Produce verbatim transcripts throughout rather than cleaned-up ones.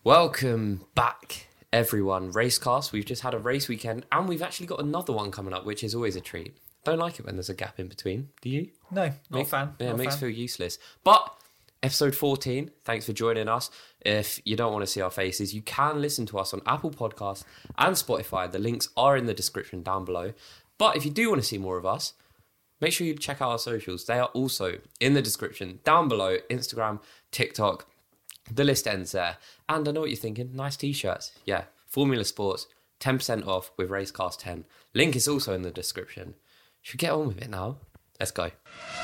Welcome back, everyone. Racecast. We've just had a race weekend, and we've actually got another one coming up, which is always a treat. Don't like it when there's a gap in between. Do you? No, not Make, a fan. Yeah, not it makes fan. it feel useless. But episode fourteen, thanks for joining us. If you don't want to see our faces, you can listen to us on Apple Podcasts and Spotify. The links are in the description down below. But if you do want to see more of us, make sure you check out our socials. They are also in the description down below. Instagram, TikTok, the list ends there. And I know what you're thinking. Nice t-shirts. Yeah, Formula Sports, ten percent off with Racecast ten. Link is also in the description. Should we get on with it now? Let's go.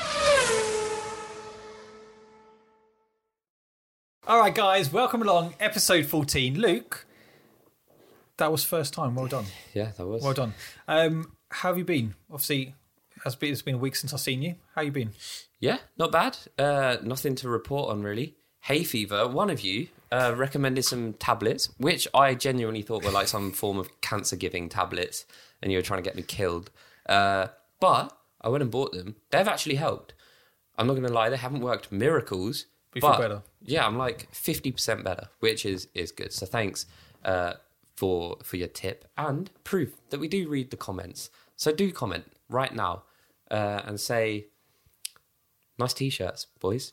All right, guys, welcome along. Episode fourteen. Luke, that was first time. Well done. Yeah, that was. Well done. Um, how have you been? Obviously, it's been, it's been a week since I've seen you. How you been? Yeah, not bad. Uh, nothing to report on, really. Hay fever. One of you uh, recommended some tablets, which I genuinely thought were like some form of cancer-giving tablets, and you were trying to get me killed. Uh, but I went and bought them. They've actually helped. I'm not going to lie, they haven't worked miracles. We but feel better. Yeah, I'm like fifty percent better, which is, is good. So thanks uh, for for your tip and proof that we do read the comments. So do comment right now uh, and say, nice t-shirts, boys.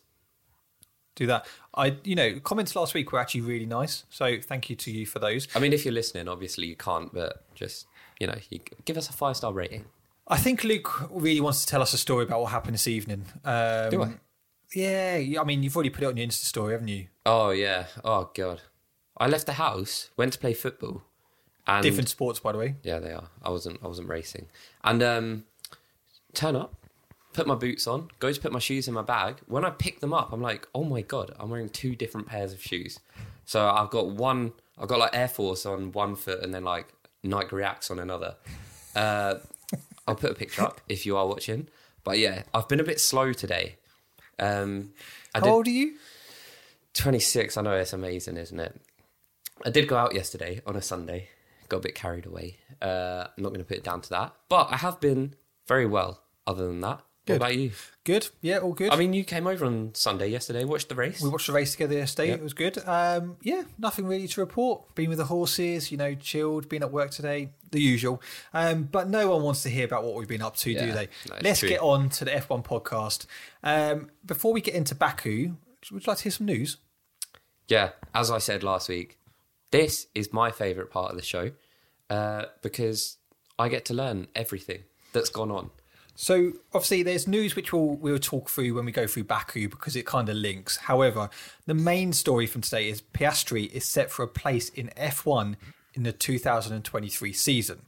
Do that. I, you know, comments last week were actually really nice. So thank you to you for those. I mean, if you're listening, obviously you can't, but just, you know, you give us a five-star rating. I think Luke really wants to tell us a story about what happened this evening. Um, Do I? Yeah, I mean, you've already put it on your Insta story, haven't you? Oh, yeah. Oh, God. I left the house, went to play football. And Different sports, by the way. Yeah, they are. I wasn't I wasn't racing. And um, turn up, put my boots on, go to put my shoes in my bag. When I pick them up, I'm like, oh, my God, I'm wearing two different pairs of shoes. So I've got one, I've got like Air Force on one foot and then like Nike Reacts on another. Uh, I'll put a picture up if you are watching. But yeah, I've been a bit slow today. Um, I How did, old are you? twenty-six. I know, it's amazing, isn't it? I did go out yesterday on a Sunday. Got a bit carried away. Uh, I'm not going to put it down to that. But I have been very well other than that. Good. What about you? Good. Yeah, all good. I mean, you came over on Sunday yesterday, watched the race. We watched the race together yesterday. Yeah. It was good. Um, yeah, nothing really to report. Been with the horses, you know, chilled, been at work today, the usual. Um, but no one wants to hear about what we've been up to, Yeah, do they? no, it's Let's true. get on to the F one podcast. Um, before we get into Baku, would you like to hear some news? Yeah, as I said last week, this is my favourite part of the show uh, because I get to learn everything that's gone on. So obviously there's news which we'll, we'll talk through when we go through Baku because it kind of links. However, the main story from today is Piastri is set for a place in F one in the two thousand twenty-three season.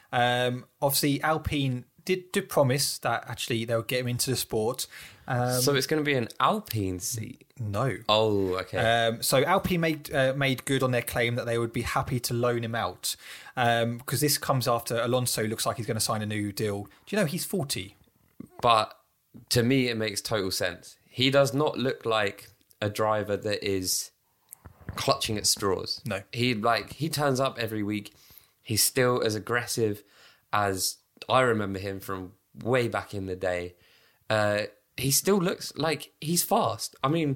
Um, obviously Alpine did, did promise that actually they'll get him into the sport. Um, So it's going to be an Alpine seat. no. Oh, okay. Um, so Alpine made uh, made good on their claim that they would be happy to loan him out um, because this comes after Alonso looks like he's going to sign a new deal. Do you know he's forty? But to me, it makes total sense. He does not look like a driver that is clutching at straws. No. He like he turns up every week. He's still as aggressive as I remember him from way back in the day. Uh, he still looks like he's fast. I mean,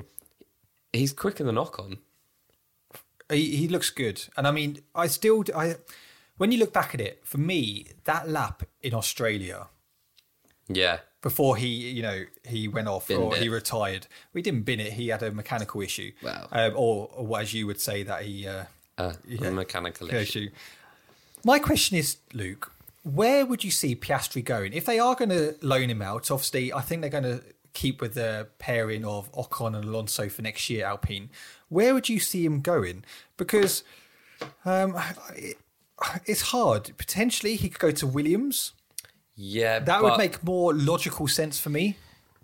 he's quicker than Ocon. He, he looks good, and I mean, I still, I when you look back at it, for me, that lap in Australia Yeah. before he, you know, he went off Binned or it. he retired, we didn't bin it. He had a mechanical issue, Wow. um, or, or as you would say that he uh, Uh, Yeah. a mechanical issue. issue. My question is, Luke, where would you see Piastri going if they are going to loan him out? Obviously, I think they're going to keep with the pairing of Ocon and Alonso for next year, Alpine. Where would you see him going? Because um, it, it's hard. Potentially, he could go to Williams. Yeah, That but, would make more logical sense for me.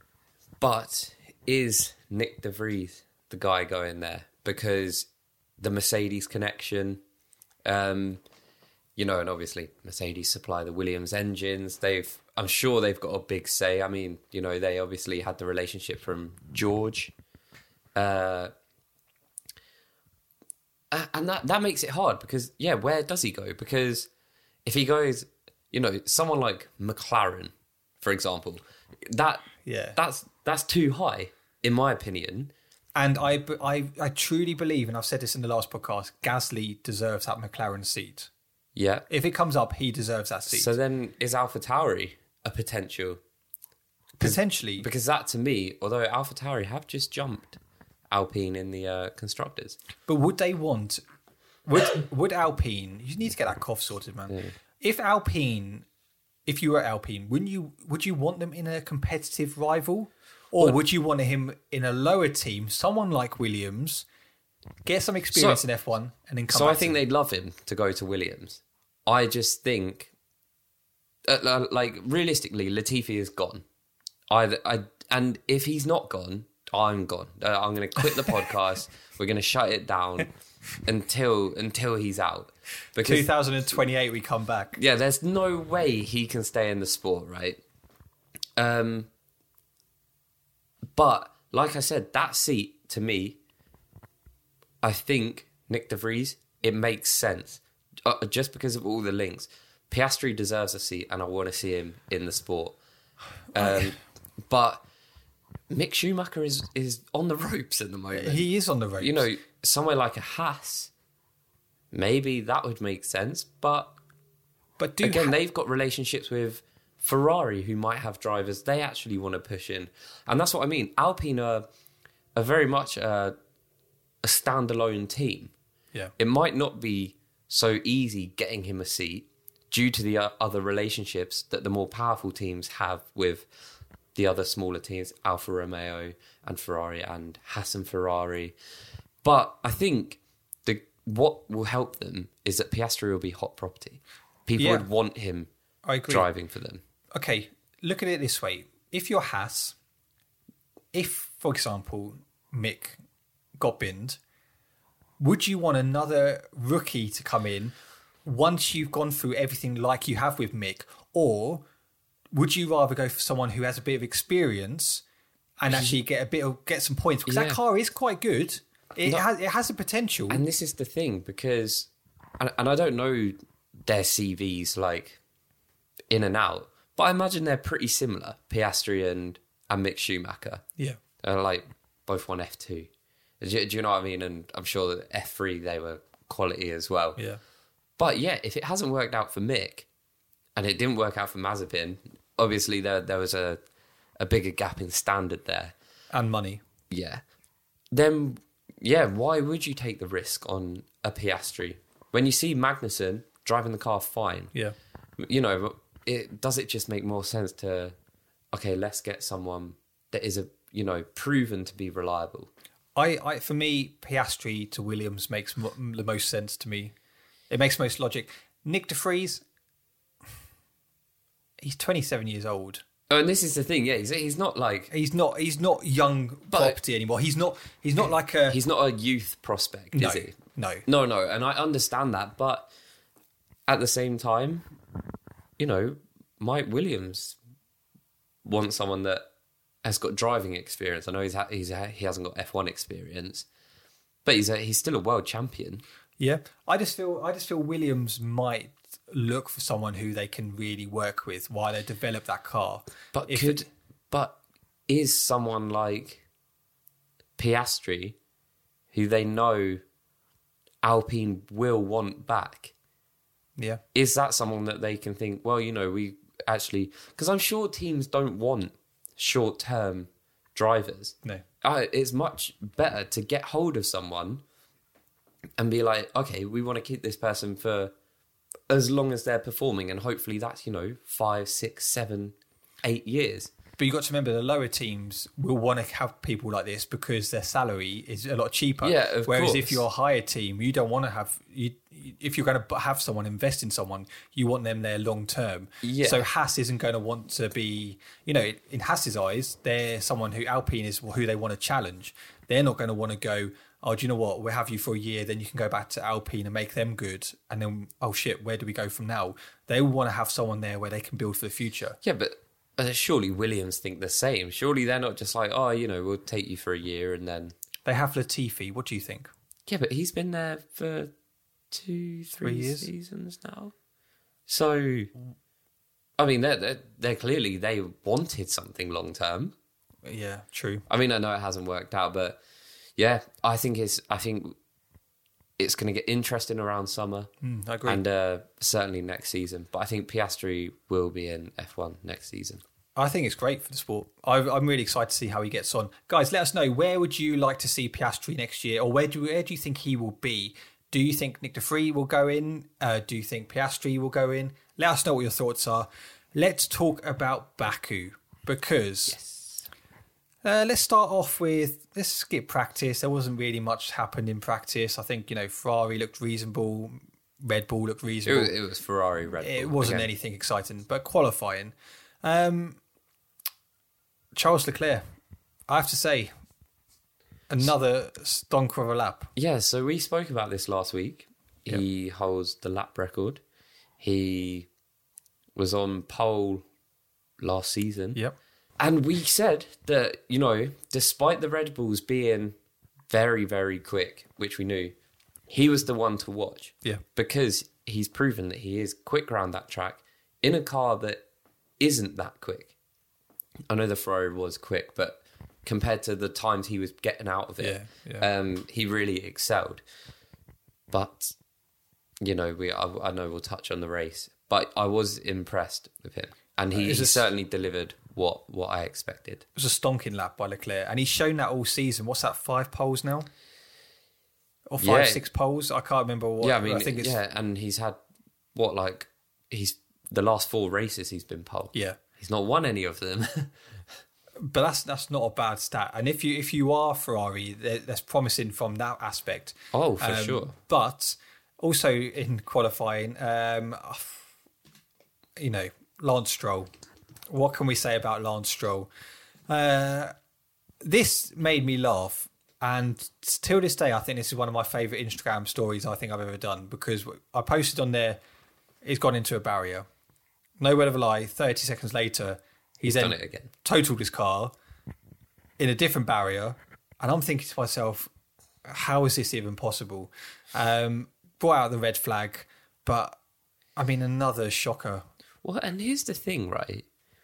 But is Nick De Vries the guy going there? Because the Mercedes connection, um, you know, and obviously Mercedes supply the Williams engines. They've, I'm sure they've got a big say. I mean, you know, they obviously had the relationship from George. Uh, and that, that makes it hard because, yeah, where does he go? Because if he goes, you know, someone like McLaren, for example, that Yeah. that's that's too high, in my opinion. And I, I, I truly believe, and I've said this in the last podcast, Gasly deserves that McLaren seat. Yeah. If it comes up, he deserves that seat. So then is AlphaTauri a potential? Potentially. Because that to me, although AlphaTauri have just jumped Alpine in the uh, constructors. But would they want... Would, would Alpine... You need to get that cough sorted, man. Yeah. If Alpine... If you were Alpine, wouldn't you? Would you want them in a competitive rival? Or Well, would you want him in a lower team, someone like Williams, get some experience So- in F one, and then come So back I think to they'd love him to go to Williams. I just think, uh, like, realistically, Latifi is gone. I, I, and if he's not gone, I'm gone. Uh, I'm going to quit the podcast. We're going to shut it down until until he's out. Because twenty twenty-eight we come back. yeah, there's no way he can stay in the sport, right? Um, but like I said, that seat to me, I think Nick De Vries, it makes sense uh, just because of all the links. Piastri deserves a seat, and I want to see him in the sport. Um, but Mick Schumacher is is on the ropes at the moment. He is on the ropes. You know, somewhere like a Haas, maybe that would make sense. But but do again, ha- they've got relationships with Ferrari who might have drivers they actually want to push in. And that's what I mean. Alpine are, are very much a, a standalone team. yeah. It might not be so easy getting him a seat due to the uh, other relationships that the more powerful teams have with the other smaller teams, Alfa Romeo and Ferrari and Haas and Ferrari. But I think the what will help them is that Piastri will be hot property. People Yeah. would want him I agree. driving for them. Okay, look at it this way. If you're Haas, if, for example, Mick got binned, would you want another rookie to come in once you've gone through everything like you have with Mick? Or would you rather go for someone who has a bit of experience and actually get a bit of, get some points? Because Yeah. that car is quite good. It No. has it has the potential. And this is the thing, because, and, and I don't know their C Vs like in and out, but I imagine they're pretty similar, Piastri and, and Mick Schumacher. yeah. They're like both won F two. Do, do you know what I mean? And I'm sure that F three, they were quality as well. Yeah. But yeah, if it hasn't worked out for Mick, and it didn't work out for Mazepin, obviously there there was a, a bigger gap in standard there. And money. Yeah. Then, yeah, why would you take the risk on a Piastri? When you see Magnussen driving the car fine, Yeah. you know, it does it just make more sense to, okay, let's get someone that is, a you know, proven to be reliable. I, I for me, Piastri to Williams makes mo- the most sense to me. It makes most logic. Nick De Vries, he's twenty-seven years old. Oh, and this is the thing, yeah, he's, he's not like, He's not. He's not young But- property anymore. He's not. He's not like a. he's not a youth prospect, no, is he? no. No, no, and I understand that, but at the same time, you know, Mike Williams wants someone that has got driving experience. I know he's, ha- he's ha- he hasn't got F one experience, but he's a, he's still a world champion. Yeah. I just feel. I just feel Williams might look for someone who they can really work with while they develop that car. But If could it- but is someone like Piastri, who they know Alpine will want back, Yeah. is that someone that they can think, well, you know, we actually, because I'm sure teams don't want short-term drivers. No. Uh, it's much better to get hold of someone and be like, okay, we want to keep this person for as long as they're performing, and hopefully that's, you know, five, six, seven, eight years. But you've got to remember the lower teams will want to have people like this because their salary is a lot cheaper. Yeah, of Whereas course. if you're a higher team, you don't want to have you. If you're going to have someone invest in someone, you want them there long term. Yeah. So Haas isn't going to want to be, you know, in Haas's eyes, they're someone who Alpine is who they want to challenge. They're not going to want to go, oh, do you know what? We'll have you for a year, then you can go back to Alpine and make them good. And then, oh shit, where do we go from now? They will want to have someone there where they can build for the future. Yeah, but uh, surely Williams think the same. Surely they're not just like, oh, you know, we'll take you for a year and then... They have Latifi. What do you think? Yeah, but he's been there for two, three, Three years. seasons now. So, I mean, they're, they're, they're clearly, they wanted something long term. Yeah, true. I mean, I know it hasn't worked out, but yeah, I think it's I think it's going to get interesting around summer. Mm, I agree. And uh, certainly next season. But I think Piastri will be in F one next season. I think it's great for the sport. I, I'm really excited to see how he gets on. Guys, let us know, where would you like to see Piastri next year, or where do where do you think he will be? Do you think Nick de Vries will go in? Uh, do you think Piastri will go in? Let us know what your thoughts are. Let's talk about Baku, because Yes. uh, let's start off with, let's skip practice. There wasn't really much happened in practice. I think, you know, Ferrari looked reasonable. Red Bull looked It reasonable. was, it was Ferrari, Red Bull. It wasn't again. anything exciting, but qualifying. Um, Charles Leclerc, I have to say, another stonker of a lap. Yeah, so we spoke about this last week. He holds the lap record. He was on pole last season. Yep. And we said that, you know, despite the Red Bulls being very, very quick, which we knew, he was the one to watch. Yeah. Because he's proven that he is quick around that track in a car that isn't that quick. I know the Ferrari was quick, but compared to the times he was getting out of it, Yeah, yeah. Um, he really excelled. But, you know, we I, I know we'll touch on the race, but I was impressed with him. And he, Is he this- certainly delivered what, what I expected. It was a stonking lap by Leclerc, and he's shown that all season. What's that, five poles now? Or five, Yeah. six poles? I can't remember what. yeah, I mean, I think it's, yeah, and he's had, what, like, he's the last four races he's been pole. yeah. He's not won any of them. But that's that's not a bad stat. And if you if you are Ferrari, that- that's promising from that aspect. Oh, for Um, sure. But also in qualifying, um, you know, Lance Stroll. What can we say about Lance Stroll? Uh, this made me laugh. And till this day, I think this is one of my favourite Instagram stories I think I've ever done, because I posted on there, he's gone into a barrier. No word of a lie, thirty seconds later, he's, He's then done it again. totaled his car in a different barrier. And I'm thinking to myself, how is this even possible? Um, brought out the red flag, but I mean, another shocker. Well, and here's the thing, right?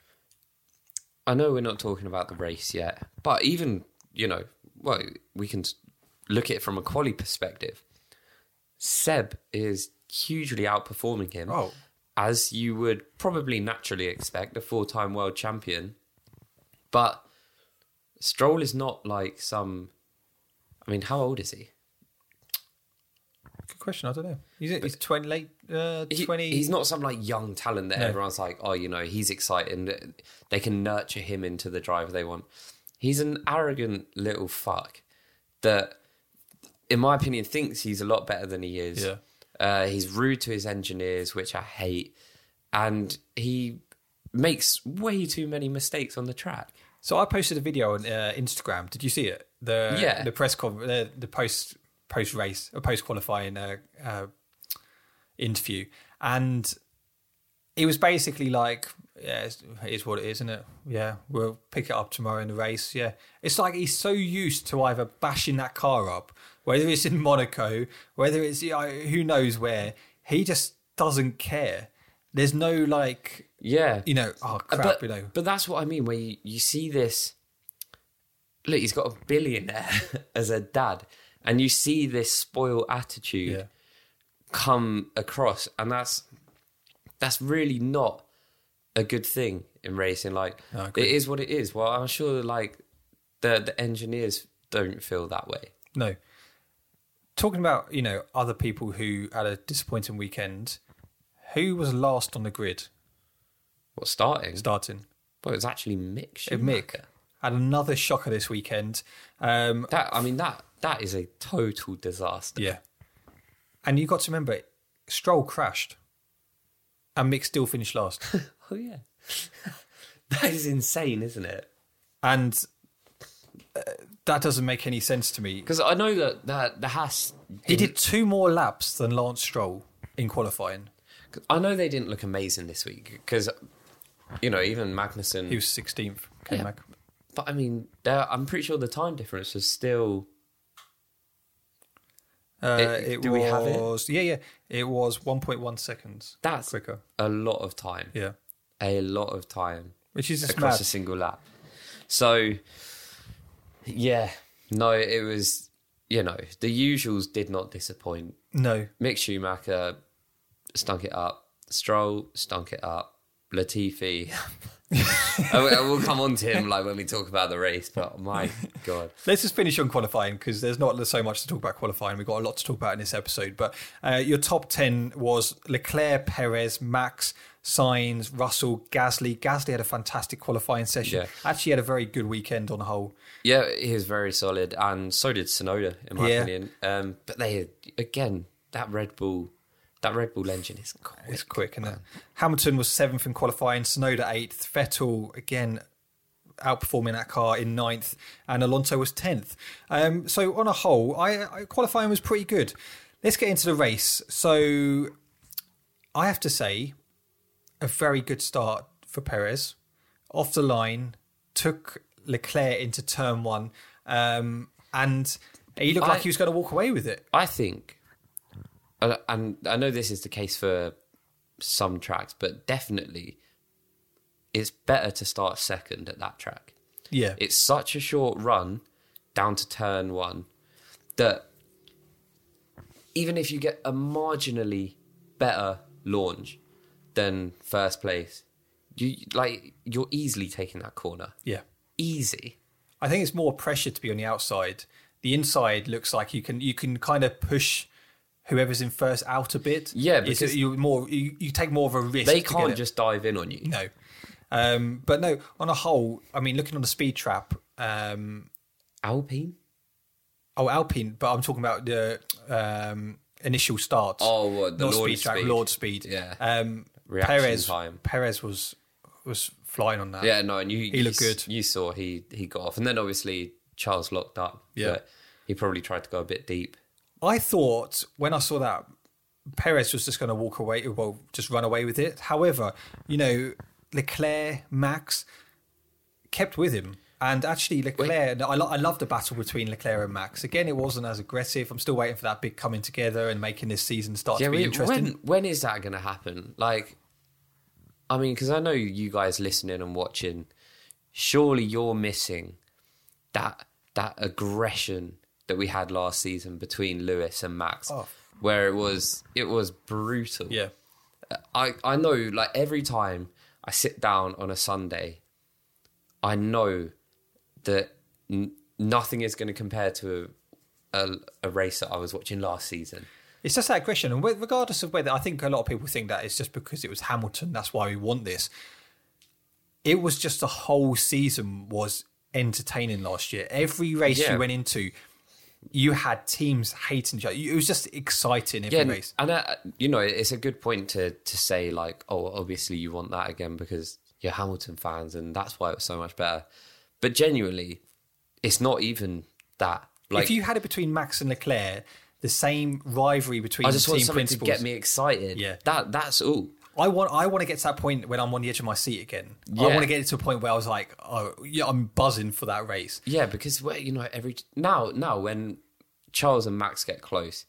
I know we're not talking about the race yet, but even, you know, well, we can look at it from a quali perspective. Seb is hugely outperforming him, Oh. as you would probably naturally expect, a four-time world champion. But Stroll is not like some... I mean, how old is he? Good question. I don't know. He's, he's twenty, late uh, He- twenty. he's not some like young talent that No. everyone's like, oh, you know, he's exciting. They can nurture him into the driver they want. He's an arrogant little fuck that, in my opinion, thinks he's a lot better than he is. Yeah. Uh, he's rude to his engineers, which I hate, and he makes way too many mistakes on the track. So I posted a video on uh, Instagram. Did you see it? The Yeah. the press con- the, the post post race or post qualifying uh, uh, interview, and it was basically like, yeah, it's, it is what it is, isn't it? Yeah, we'll pick it up tomorrow in the race. Yeah, it's like he's so used to either bashing that car up, whether it's in Monaco, whether it's, you know, who knows where. He just doesn't care. There's no like, Yeah. you know, oh crap, but, you know. but that's what I mean, where you, you see this... Look, he's got a billionaire as a dad, and you see this spoiled attitude Yeah. come across, and that's that's really not a good thing in racing. Like, No, I agree. it is what it is. Well, I'm sure like the the engineers don't feel that way. No. Talking about, you know, other people who had a disappointing weekend, who was last on the grid What, starting? starting? Well, it's actually Mick Uh, Mick Schumacher. had another shocker this weekend. Um, That I mean that that is a total disaster. yeah. And you got to remember, Stroll crashed and Mick still finished last. Oh yeah, that is insane, isn't it? And uh, that doesn't make any sense to me. Because I know that that the Haas. He did two more laps than Lance Stroll in qualifying. I know they didn't look amazing this week because, you know, even Magnussen. He was sixteenth. Yeah. But I mean, there- I'm pretty sure the time difference was still. Uh, It- it do we have it? was, yeah, yeah. It was one point one seconds That's quicker. a lot of time. Yeah. A lot of time Which is just across mad. a single lap. So, yeah, No, it was, you know, the usuals did not disappoint. No. Mick Schumacher stunk it up. Stroll stunk it up. Latifi. We'll come on to him like when we talk about the race, but my God. Let's just finish on qualifying because there's not so much to talk about qualifying. We've got a lot to talk about in this episode. But uh, your top ten was Leclerc, Perez, Max, Sainz, Russell, Gasly. Gasly had a fantastic qualifying session. Yeah. Actually had a very good weekend on the whole. Yeah, he was very solid, and so did Tsunoda, in my Yeah. opinion. Um, but they, again, that Red Bull, that Red Bull engine is quick. It's quick, isn't it? Hamilton was seventh in qualifying, Tsunoda eighth, Vettel again outperforming that car in ninth, and Alonso was tenth. Um, so on a whole, I, I qualifying was pretty good. Let's get into the race. So I have to say, a very good start for Perez. Off the line, took Leclerc into turn one, um, and he looked I- like he was going to walk away with it. I think, uh, and I know this is the case for some tracks, but definitely it's better to start second at that track. Yeah. It's such a short run down to turn one that even if you get a marginally better launch than first place, you like you're easily taking that corner. Yeah. Easy. I think it's more pressure to be on the outside. The inside looks like you can you can kind of push whoever's in first out a bit. Yeah, It's- because- you more you, you take more of a risk. They to can't get it. just dive in on you. no. Um, but no, on a whole, I mean, looking on the speed trap. Um, Alpine? oh, Alpine, but I'm talking about the um, initial start. Oh, what, the not Lord speed trap, speed. Lord speed. Yeah. Um, Reaction Perez, time. Perez was was flying on that. Yeah, no, and you, He you looked s- good. You saw he he got off, and then obviously Charles locked up. Yeah. but he probably tried to go a bit deep. I thought when I saw that, Perez was just going to walk away, well, just run away with it. However, you know, Leclerc, Max kept with him. And actually, Leclerc, I, lo- I love the battle between Leclerc and Max. Again, it wasn't as aggressive. I'm still waiting for that big coming together and making this season start Yeah, to be we, interesting. when when is that going to happen? Like, I mean, because I know you guys listening and watching, surely you're missing that that aggression that we had last season between Lewis and Max, Oh. where it was it was brutal. Yeah. I, I know, like, every time I sit down on a Sunday, I know that n- nothing is going to compare to a, a, a race that I was watching last season. It's just that aggression. And wh- regardless of whether, I think a lot of people think that it's just because it was Hamilton, that's why we want this. It was just the whole season was entertaining last year. Every race Yeah. you went into, you had teams hating each other. It was just exciting every Yeah, race. and uh, you know, it's a good point to to say, like, oh, obviously you want that again because you're Hamilton fans, and that's why it was so much better. But genuinely, it's not even that. Like, if you had it between Max and Leclerc, the same rivalry between I just the want team something principals. to get me excited. Yeah. that that's all. I want I want to get to that point when I'm on the edge of my seat again. I Yeah. want to get to a point where I was like, oh, yeah, I'm buzzing for that race. Yeah, because well, you know, every now now when Charles and Max get close,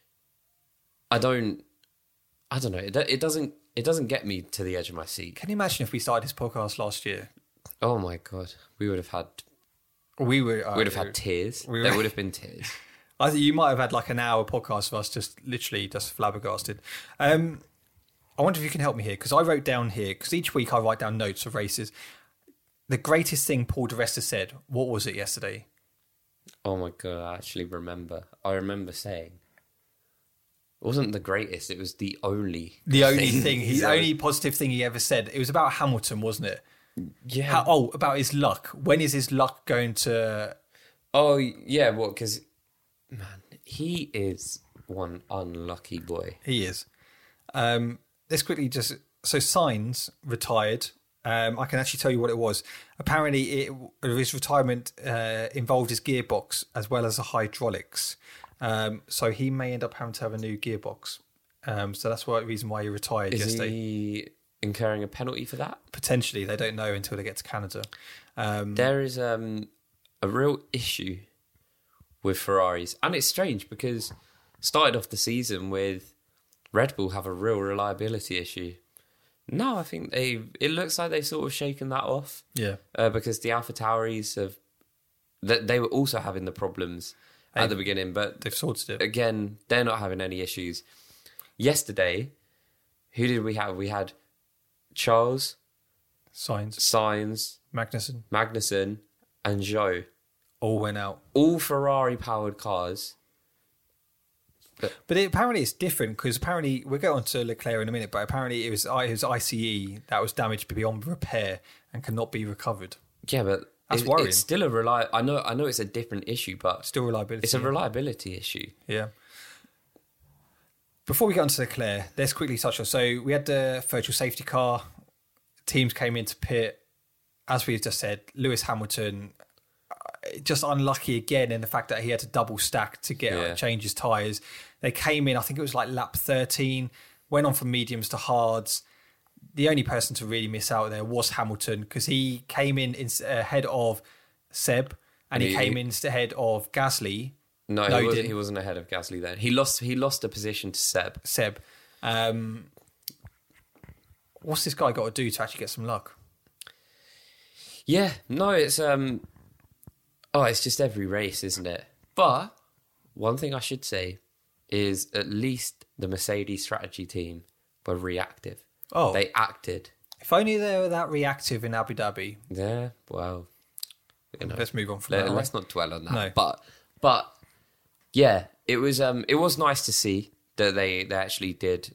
I don't, I don't know. It, it doesn't it doesn't get me to the edge of my seat. Can you imagine if we started this podcast last year? Oh my god, we would have had We were uh, we would have had tears. we There were- would have been tears. I think you might have had like an hour podcast of us just literally just flabbergasted. Um, I wonder if you can help me here because I wrote down here because each week I write down notes of races. The greatest thing Paul di Resta said. What was it yesterday? Oh my god, I actually remember. I remember saying, it wasn't the greatest. It was the only. The only thing thing, he the said. only positive thing he ever said. It was about Hamilton, wasn't it? Yeah. How, oh, about his luck. When is his luck going to? Oh yeah, well, because man, he is one unlucky boy. He is. Um, let's quickly just. So Sainz retired. Um, I can actually tell you what it was. Apparently, it, his retirement uh, involved his gearbox as well as the hydraulics. Um, so he may end up having to have a new gearbox. Um, so that's why the reason why he retired Is yesterday. he incurring a penalty for that? Potentially, they don't know until they get to Canada. Um, There is um, a real issue with Ferraris, and it's strange because started off the season with Red Bull have a real reliability issue. No, I think they. It looks like they've sort of shaken that off yeah, uh, because the AlphaTauris have that they were also having the problems at Hey, the beginning, but They've sorted it. again, they're not having any issues. Yesterday, who did we have? We had Charles, Signs. Sainz, Magnussen. Magnussen, and Zhou. All went out. All Ferrari-powered cars. But it, apparently it's different because apparently we'll get on to Leclerc in a minute. But apparently it was it was I C E that was damaged beyond repair and cannot be recovered. Yeah, but That's it- worrying. It's still a rely. I know. I know it's a different issue, but Still reliability. it's a reliability issue. Yeah. Before we get on to Leclerc, let's quickly touch on. So we had the virtual safety car. Teams came into pit. As we've just said, Lewis Hamilton uh, just unlucky again in the fact that he had to double stack to get Yeah. change his tyres. They came in, I think it was like lap thirteen, went on from mediums to hards. The only person to really miss out there was Hamilton because he came in, in ahead of Seb and he, He- came in ahead of Gasly. No, No, he he, was, didn't. he wasn't ahead of Gasly then. He lost. He lost a position to Seb. Seb. Um, what's this guy got to do to actually get some luck? Yeah, no, it's um, oh, it's just every race, isn't it? But one thing I should say is at least the Mercedes strategy team were reactive. Oh, They acted. if only they were that reactive in Abu Dhabi. Yeah, well, you know, Let's move on from let, that. us not dwell on that. No. But but yeah, it was um, it was nice to see that they they actually did.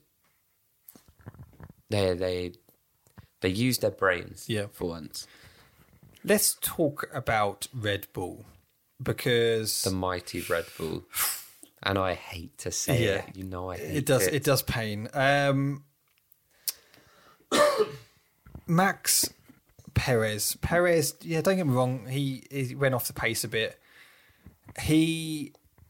They they they used their brains. Yeah. for once. Let's talk about Red Bull because The mighty Red Bull. And I hate to say Yeah. it. You know I hate it does it. it does pain. Um, Max Perez, Perez. Yeah, don't get me wrong. He, he went off the pace a bit. He,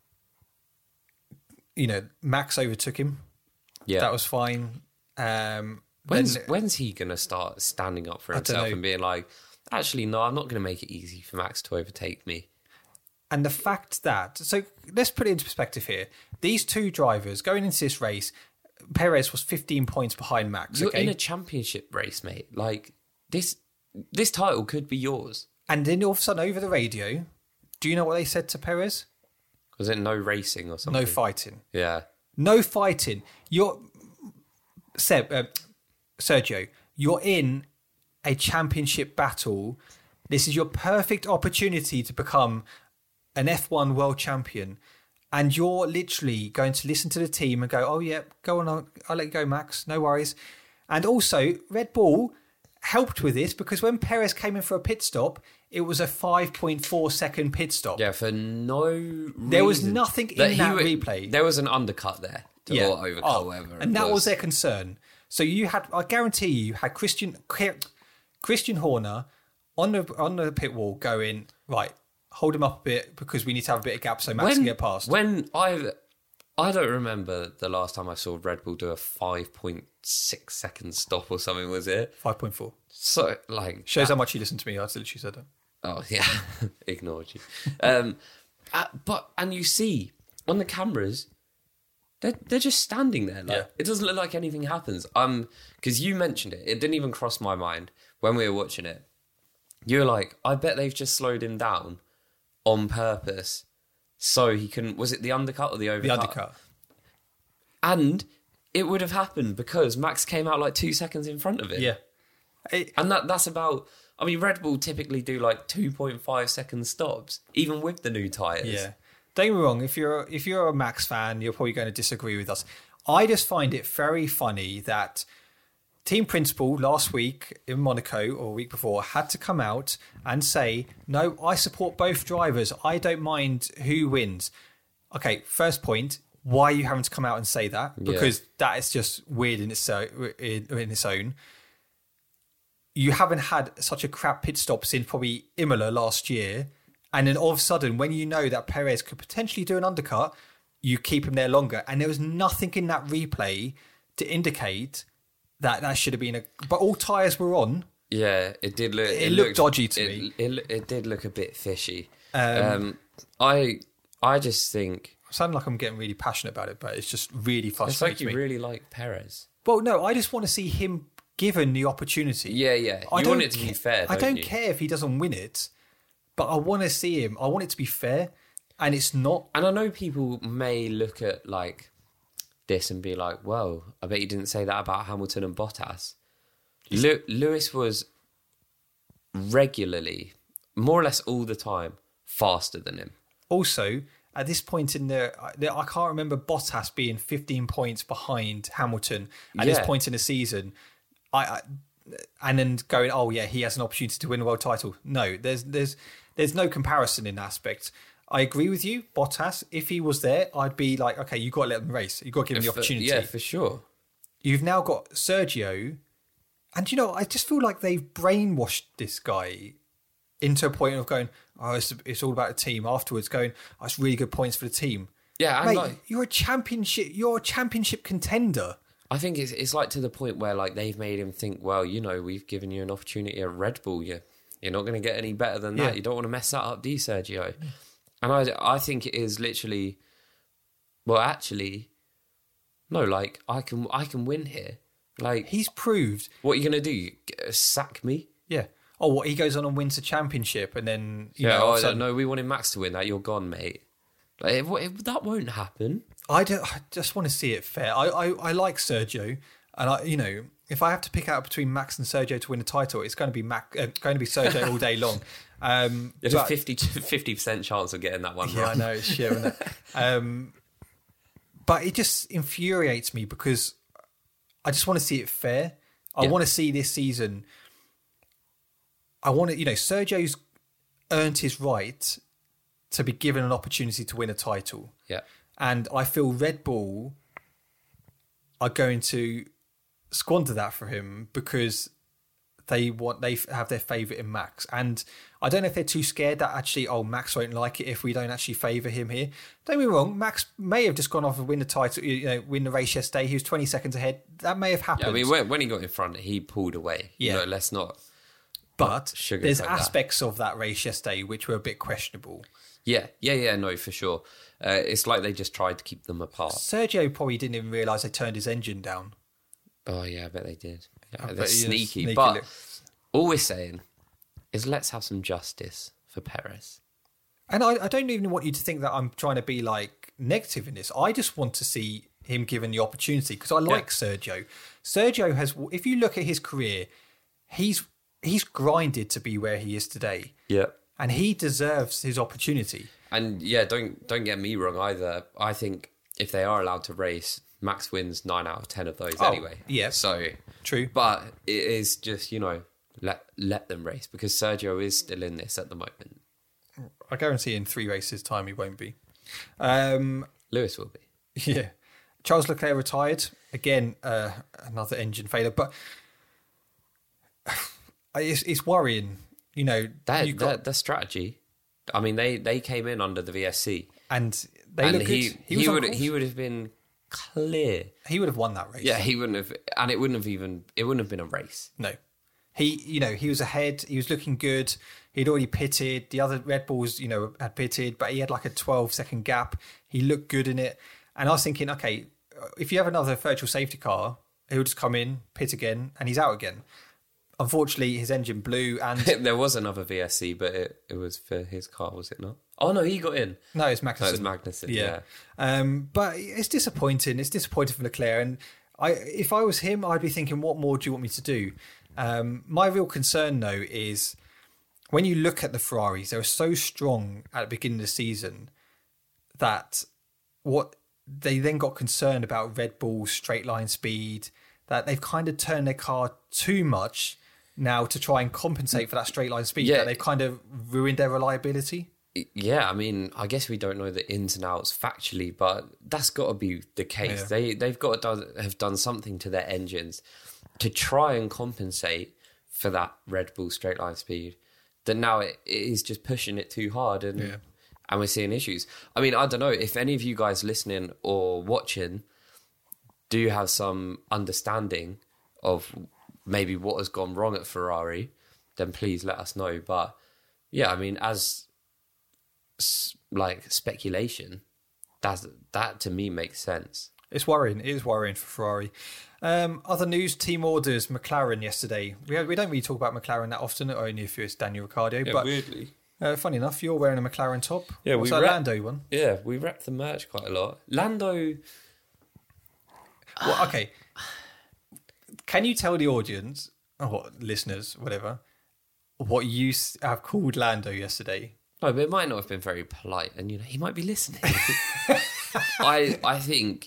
you know, Max overtook him. Yeah. That was fine. Um, when's, then- when's he going to start standing up for I don't himself know. and being like, actually, no, I'm not going to make it easy for Max to overtake me? And the fact that, so let's put it into perspective here. These two drivers going into this race, Perez was fifteen points behind Max. You're okay, in a championship race, mate. Like, this this title could be yours. and then all of a sudden over the radio, do you know what they said to Perez? Was it no racing or something? No fighting. Yeah. No fighting. You're Seb, uh, Sergio. You're in a championship battle. This is your perfect opportunity to become an F one world champion, and you're literally going to listen to the team and go, "Oh yeah, go on, I'll, I'll let you go, Max. No worries." And also, Red Bull helped with this because when Perez came in for a pit stop, it was a five point four second pit stop. Yeah, for no reason. There was nothing in he that wa- replay. There was an undercut there. To Yeah. or overcut, Oh, whatever. and it that was. was their concern. So you had, I guarantee you, you had Christian Christian Horner on the on the pit wall going, right, hold him up a bit because we need to have a bit of gap so Max can get past. When I, I don't remember the last time I saw Red Bull do a five point six second stop or something. Was it? five point four. So like Shows that- how much you listen to me. I literally said that. Oh yeah, ignored you. Um, uh, but and you see on the cameras, they're they're just standing there. Like, Yeah. It doesn't look like anything happens. Um, because you mentioned it, it didn't even cross my mind when we were watching it. You were like, I bet they've just slowed him down on purpose, so he couldn't. Was it the undercut or the overcut? The undercut. And it would have happened because Max came out like two seconds in front of it. Yeah. It- And that that's about. I mean, Red Bull typically do like two point five second stops, even with the new tyres. Yeah. Don't get me wrong, if you're if you're a Max fan, you're probably going to disagree with us. I just find it very funny that team principal last week in Monaco or a week before had to come out and say, no, I support both drivers. I don't mind who wins. Okay, first point, why are you having to come out and say that? Because that is just weird in its, uh, in, in its own. You haven't had such a crap pit stop since probably Imola last year. And then all of a sudden, when you know that Perez could potentially do an undercut, you keep him there longer. And there was nothing in that replay to indicate that that should have been a... But all tyres were on. Yeah, it did look. It looked dodgy to it, me. It, it, it did look a bit fishy. Um, Um, I I just think I sound like I'm getting really passionate about it, but it's just really it's frustrating like you me. really like Perez. Well, no, I just want to see him given the opportunity. Yeah, yeah. I You don't want it to be ca- fair. I Don't don't you? care if he doesn't win it, but I want to see him. I want it to be fair, and it's not. And I know people may look at like this and be like, "Well, I bet you didn't say that about Hamilton and Bottas." Lu- Lewis was regularly, more or less all the time, faster than him. Also, at this point in the, I can't remember Bottas being fifteen points behind Hamilton at Yeah. this point in the season. I, I and then going, oh yeah, he has an opportunity to win a world title. No, there's there's there's no comparison in that aspect. I agree with you, Bottas. If he was there, I'd be like, okay, you got to let him race. You got to give him the For- opportunity. yeah, for sure. You've now got Sergio, and you know, I just feel like they've brainwashed this guy into a point of going, oh, it's, it's all about the team. Afterwards, going, oh, it's really good points for the team. Yeah, and Mate, like, you're a championship. You're a championship contender. I think it's it's like to the point where like they've made him think, well, you know, we've given you an opportunity at Red Bull. You you're not going to get any better than that. Yeah. You don't want to mess that up, do you, Sergio? And I I think it is literally, well, actually, no, like I can I can win here. Like, He's proved. what are you going to do? You g- sack me? Yeah. Oh, what? He goes on and wins a championship, and then you Yeah. know, all Oh, of a sudden- no, we wanted Max to win that. You're gone, mate. Like it, it, that won't happen. I, don't, I just want to see it fair. I, I, I like Sergio, and I, you know, if I have to pick out between Max and Sergio to win a title, it's going to be Mac, uh, going to be Sergio all day long. Um, There's a but- fifty percent chance of getting that one yeah, I right. know it's shit, isn't it? Um, but it just infuriates me because I just want to see it fair. I Yeah. want to see this season. I want to, you know, Sergio's earned his right to be given an opportunity to win a title. Yeah. And I feel Red Bull are going to squander that for him because they want they have their favourite in Max. And I don't know if they're too scared that actually, oh, Max won't like it if we don't actually favour him here. Don't be wrong, Max may have just gone off and win the title, you know, win the race yesterday. He was twenty seconds ahead. That may have happened. Yeah, I mean, when, when he got in front, he pulled away. Yeah. You know, let's not. but sugarcoat there's that. aspects of that race yesterday which were a bit questionable. Yeah, yeah, yeah, no, for sure. Uh, it's like they just tried to keep them apart. Sergio probably didn't even realise they turned his engine down. Oh, yeah, I bet they did. Yeah, I they're bet he is sneaky. sneaky But look. all we're saying is let's have some justice for Perez. And I, I don't even want you to think that I'm trying to be like negative in this. I just want to see him given the opportunity because I like Sergio. Sergio has, if you look at his career, he's he's grinded to be where he is today, Yeah. and he deserves his opportunity. And yeah, don't don't get me wrong either. I think if they are allowed to race, Max wins nine out of ten of those Oh, anyway. yeah. So True. but it is just, you know, let let them race because Sergio is still in this at the moment. I guarantee in three races' time he won't be. Um, Lewis will be. yeah. Charles Leclerc retired. Again, uh, another engine failure. But it's, it's worrying. You know, That, you've got, that the strategy. I mean, they, they came in under the V S C, and they and look he good. he, was on would course. he would have been clear. He would have won that race. Yeah, he wouldn't have, and it wouldn't have even it wouldn't have been a race. No. He, you know, he was ahead. He was looking good. He'd already pitted. The other Red Bulls, you know, had pitted, but he had like a twelve second gap. He looked good in it. And I was thinking, okay, if you have another virtual safety car, he'll just come in, pit again, and he's out again. Unfortunately, his engine blew and... There was another V S C, but it, it was for his car, was it not? Oh no, he got in. No, it's Magnussen. No, it was Magnussen. Yeah. Um, but it's disappointing. It's disappointing for Leclerc. And I, if I was him, I'd be thinking, what more do you want me to do? Um, my real concern, though, is when you look at the Ferraris, they were so strong at the beginning of the season that what they then got concerned about Red Bull's straight line speed, that they've kind of turned their car too much now to try and compensate for that straight line speed. Yeah. That they've kind of ruined their reliability. Yeah, I mean, I guess we don't know the ins and outs factually, but that's got to be the case. Yeah. They they've got to do, have done something to their engines to try and compensate for that Red Bull straight line speed. That now it, it is just pushing it too hard, and Yeah. and we're seeing issues. I mean, I don't know if any of you guys listening or watching do have some understanding of maybe what has gone wrong at Ferrari, then please let us know. But yeah, I mean, as s- like speculation, that's, that to me makes sense. It's worrying. It is worrying for Ferrari. Um, other news, team orders, McLaren yesterday. We we don't really talk about McLaren that often, only if it's Daniel Ricciardo. but weirdly. Uh, funny enough, you're wearing a McLaren top. Yeah, What's we that rep- Lando one? Yeah, we rep the merch quite a lot. Lando... Well, okay. Can you tell the audience, or listeners, whatever, what you s- have called Lando yesterday? No, but it might not have been very polite, and you know he might be listening. I I think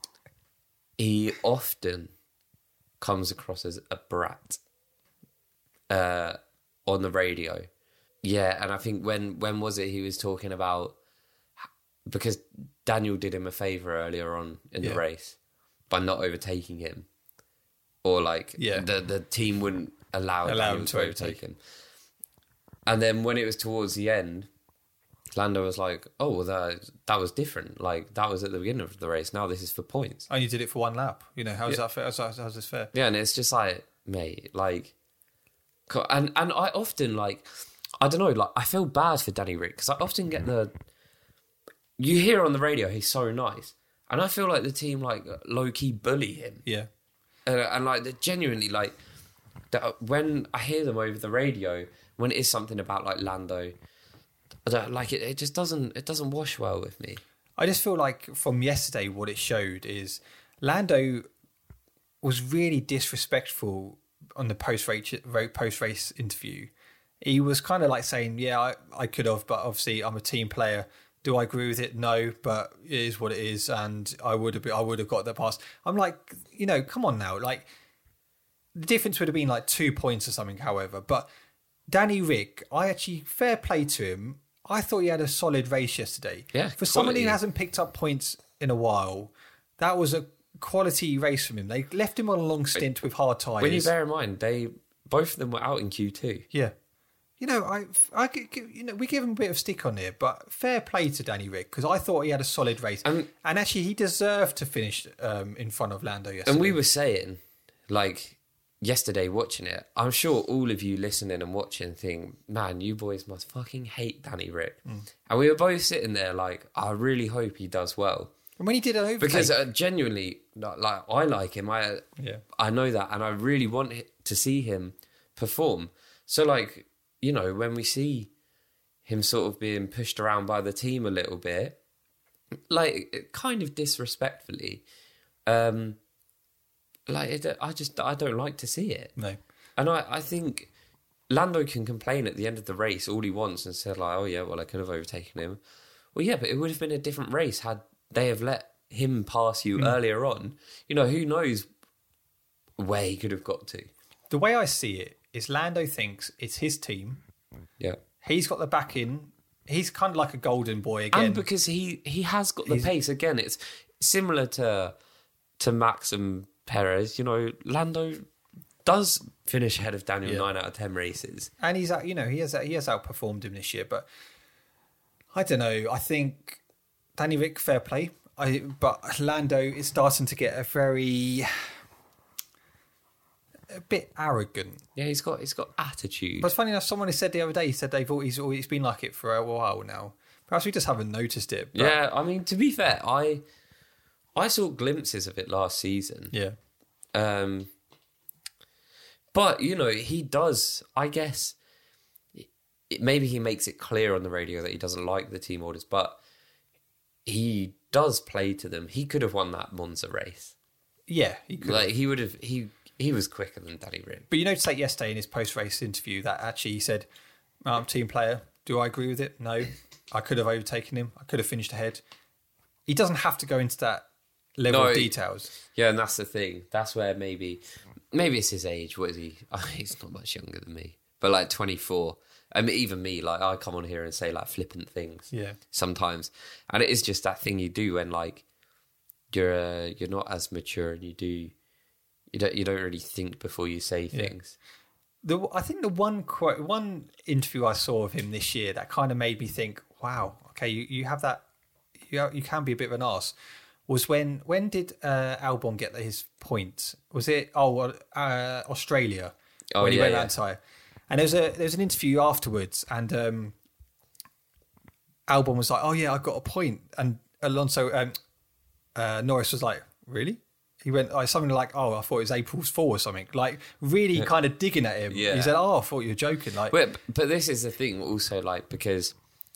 he often comes across as a brat uh, on the radio. Yeah, and I think when when was it he was talking about, because Daniel did him a favour earlier on in the Yeah. race by not overtaking him, or like Yeah. the the team wouldn't allow, Allow Daniel him to to overtake overtake. him. And then when it was towards the end, Lando was like, "Oh, well, that that was different. Like that was at the beginning of the race. Now this is for points." Only did it for one lap. You know, how's Yeah. that fair? How's, that- how's this fair? Yeah, and it's just like, mate, like, co- and and I often like, I don't know, like I feel bad for Danny Rick because I often get the, you hear on the radio he's so nice, and I feel like the team like low key bully him, Yeah. and, and like they're genuinely like, that when I hear them over the radio, when it is something about like Lando, I don't, like it, it just doesn't it doesn't wash well with me. I just feel like from yesterday, what it showed is Lando was really disrespectful on the post race post race interview. He was kind of like saying, "Yeah, I, I could have, but obviously I'm a team player. Do I agree with it? No, but it is what it is, and I would have been, I would have got the pass." I'm like, you know, come on now, like the difference would have been like two points or something. However, but Danny Rick, I actually fair play to him. I thought he had a solid race yesterday. Yeah, for somebody quality. who hasn't picked up points in a while, that was a quality race from him. They left him on a long stint with hard tyres. When you bear in mind they both of them were out in Q two. Yeah. You know, I, I, could give- you know, we give him a bit of stick on here, but fair play to Danny Rick because I thought he had a solid race, And- and actually he deserved to finish um, in front of Lando yesterday. And we were saying, like, yesterday watching it, I'm sure all of you listening and watching think, man, you boys must fucking hate Danny Rick. And we were both sitting there like, I really hope he does well. and when he did an overtake, Because uh, genuinely, like, I like him. I Yeah. I know that. And I really want hi- to see him perform. So, like, you know, when we see him sort of being pushed around by the team a little bit, like, kind of disrespectfully, um, like, it, I just, I don't like to see it. no, And I, I think Lando can complain at the end of the race all he wants and said like, oh yeah, well I could have overtaken him. Well, yeah, but it would have been a different race had they have let him pass you earlier on. You know, who knows where he could have got to. the way I see it is Lando thinks it's his team. Yeah. He's got the backing. He's kind of like a golden boy again. And because he, he has got the He's- pace. Again, it's similar to to Max and Perez. You know, Lando does finish ahead of Daniel Yeah. nine out of ten races. and he's out, you know, he has he has outperformed him this year. But I don't know. I think Danny Rick, fair play. I but Lando is starting to get a very a bit arrogant. Yeah, he's got he's got attitude. But it's funny enough, someone has said the other day, he said they've always, always been like it for a while now. Perhaps we just haven't noticed it. But Yeah, I mean, to be fair, I I saw glimpses of it last season. yeah. Um, but, you know, he does, I guess, it, maybe he makes it clear on the radio that he doesn't like the team orders, but he does play to them. He could have won that Monza race. Yeah, he could. Like, he would have, he he was quicker than Danny Rick. But you noticed that yesterday in his post-race interview that actually he said, I'm a team player. Do I agree with it? No. I could have overtaken him. I could have finished ahead. He doesn't have to go into that level No, of he- details. Yeah, and that's the thing. That's where maybe, maybe it's his age. What is he? Oh, he's not much younger than me. But like twenty-four. I mean, even me, like I come on here and say like flippant things. Yeah. Sometimes, and it is just that thing you do when like you're uh, you're not as mature and you do you don't you don't really think before you say things. The, I think the one quote, one interview I saw of him this year that kind of made me think, wow, okay, you, you have that, you you can be a bit of an arse, was when, when did uh, Albon get his points? Was it, oh, uh, Australia, Oh, when he yeah, went yeah. around tyre. And there was, a, there was an interview afterwards and um, Albon was like, oh yeah, I got a point. And Alonso, um, uh, Norris was like, really? He went like something like, "Oh, I thought it was April's Fool or something." Like really kind of digging at him. Yeah. He said, "Oh, I thought you were joking." Like, but but this is the thing also, like, because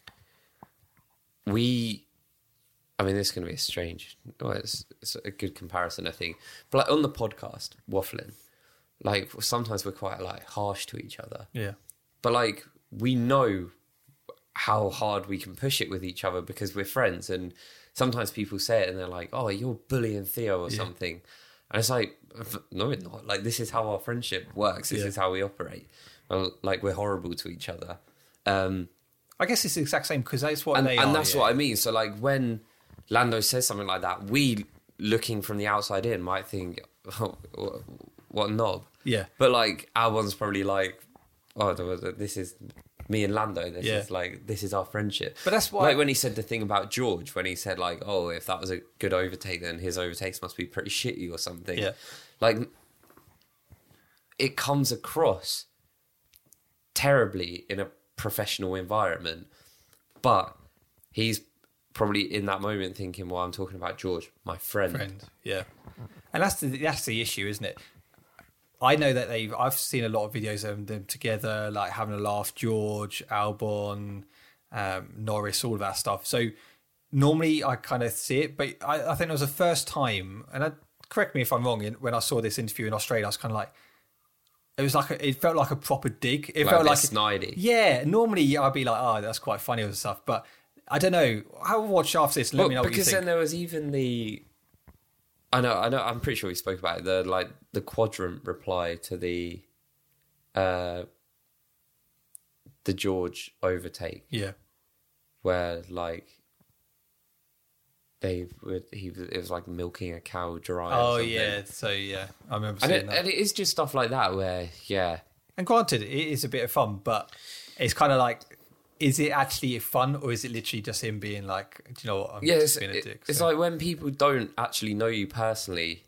we, I mean, this is going to be a strange. Well, it's, it's a good comparison, I think. But like on the podcast, waffling, like sometimes we're quite like harsh to each other. yeah, But like we know how hard we can push it with each other because we're friends, and sometimes people say it and they're like, "Oh, you're bullying Theo or Yeah. something," and it's like, no, it's not. Like this is how our friendship works. This Yeah. is how we operate. Well, like we're horrible to each other, um, I guess it's the exact same because that's what and, they and are. that's yeah. what I mean. So like when Lando says something like that, we looking from the outside in might think, "Oh, what a knob." Yeah, But like our one's probably like, "Oh, this is me and Lando. This Yeah. is like this is our friendship." But that's why- like when he said the thing about George, when he said like, "Oh, if that was a good overtake, then his overtakes must be pretty shitty or something." Yeah. Like it comes across terribly in a professional environment, but he's probably in that moment thinking, "Well, I'm talking about George, my friend." friend. Yeah, and that's the that's the issue, isn't it? I know that they've. I've seen a lot of videos of them together, like having a laugh. George, Albon, um, Norris, all of that stuff. So normally I kind of see it, but I, I think it was the first time. And I, correct me if I'm wrong. In, when I saw this interview in Australia, I was kind of like, it was like a, it felt like a proper dig. It Like felt a bit like snidey. Yeah, normally I'd be like, oh, that's quite funny and stuff, but I don't know. Have a watch after this and let Well, me know what you because think. then there was even the, I know, I know, I'm pretty sure we spoke about it. The like the quadrant reply to the, uh, the George overtake, Yeah, where like they would he it was like milking a cow dry. or oh something. yeah. So yeah, I remember and seeing it, that. and it is just stuff like that where yeah, And granted, it is a bit of fun, but it's kind of like, is it actually fun or is it literally just him being like, do you know what, I'm yeah, just it's, being a it- dick? it's so. like when people don't actually know you personally.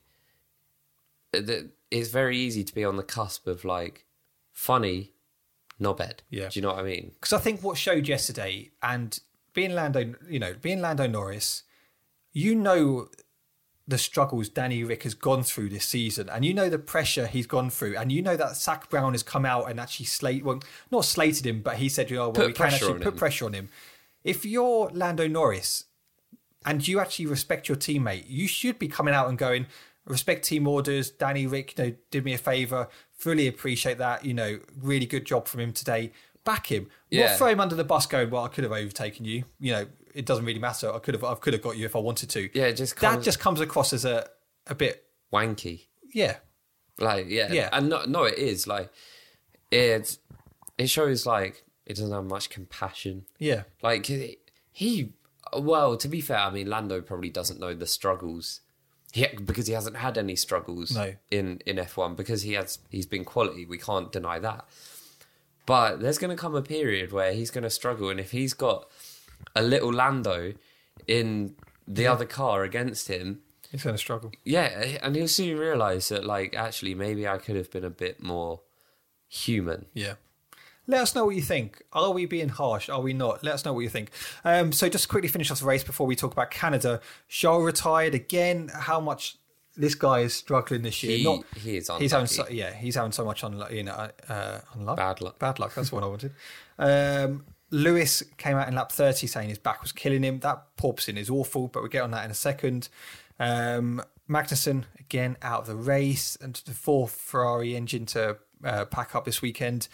That it's very easy to be on the cusp of like funny, knobhead. Yeah. Do you know what I mean? Because I think what showed yesterday, and being Lando, you know, being Lando Norris, you know the struggles Danny Rick has gone through this season, and you know the pressure he's gone through, and you know that Zach Brown has come out and actually slate, well, not slated him, but he said, "Oh, well, Put we can pressure actually on put him. pressure on him." If you're Lando Norris and you actually respect your teammate, you should be coming out and going, "Respect team orders. Danny Rick, you know, did me a favour. Fully appreciate that. You know, really good job from him today. Back him. Yeah. Not throw him under the bus going, well, I could have overtaken you. You know, it doesn't really matter. I could have I could have got you if I wanted to." Yeah, it just that comes just comes across as a, a bit, wanky. yeah. Like yeah, Yeah. and no, no, it is like it. It shows like it doesn't have much compassion. Yeah. Like he, he well, to be fair, I mean, Lando probably doesn't know the struggles. He, because he hasn't had any struggles No. in, in F one because he has he's been quality. We can't deny that. But there's going to come a period where he's going to struggle, and if he's got a little Lando in the other car against him, He's going to struggle. yeah, and he'll soon realise that, like, actually, maybe I could have been a bit more human. Yeah. Let us know what you think. Are we being harsh? Are we not? Let us know what you think. Um, so just to quickly finish off the race before we talk about Canada. Charles retired again. How much this guy is struggling this year? He, not, he is he's having unlucky. so, yeah, he's having so much unluck, you know, uh, unluck. Bad luck. Bad luck. That's what I wanted. Um, Lewis came out in lap thirty saying his back was killing him. That porpoising is awful, but we'll get on that in a second. Um, Magnussen again out of the race, and the fourth Ferrari engine to uh, pack up this weekend.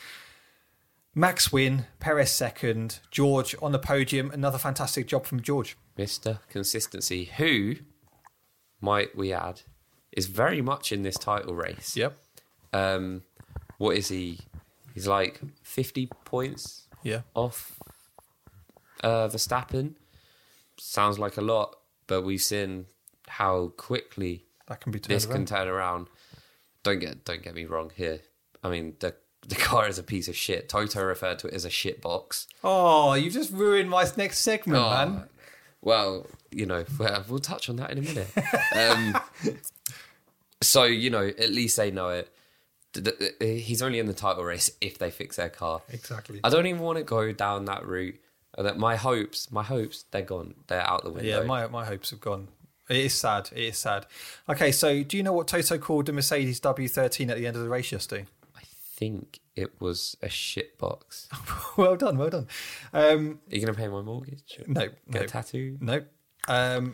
Max win, Perez second, George on the podium. Another fantastic job from George. Mister Consistency, who, might we add, is very much in this title race. Yep. Um, what is he? He's like fifty points Yeah. off uh, Verstappen. Sounds like a lot, but we've seen how quickly That can be turned this around. can turn around. Don't get don't get me wrong here. I mean, the the car is a piece of shit. Toto referred to it as a shit box. Oh, you just ruined my next segment, Oh, man. Well, you know, we'll, we'll touch on that in a minute. Um, so, you know, at least they know it. The- the- He's only in the title race if they fix their car. Exactly. I don't even want to go down that route. Uh, That my hopes, my hopes, they're gone. They're out the window. Yeah, my my hopes have gone It is sad. It is sad. Okay, so do you know what Toto called the Mercedes W thirteen at the end of the race yesterday? I think it was a shit box. Well done, well done. Um, Are you going to pay my mortgage? no, Get no, a tattoo? no. Um,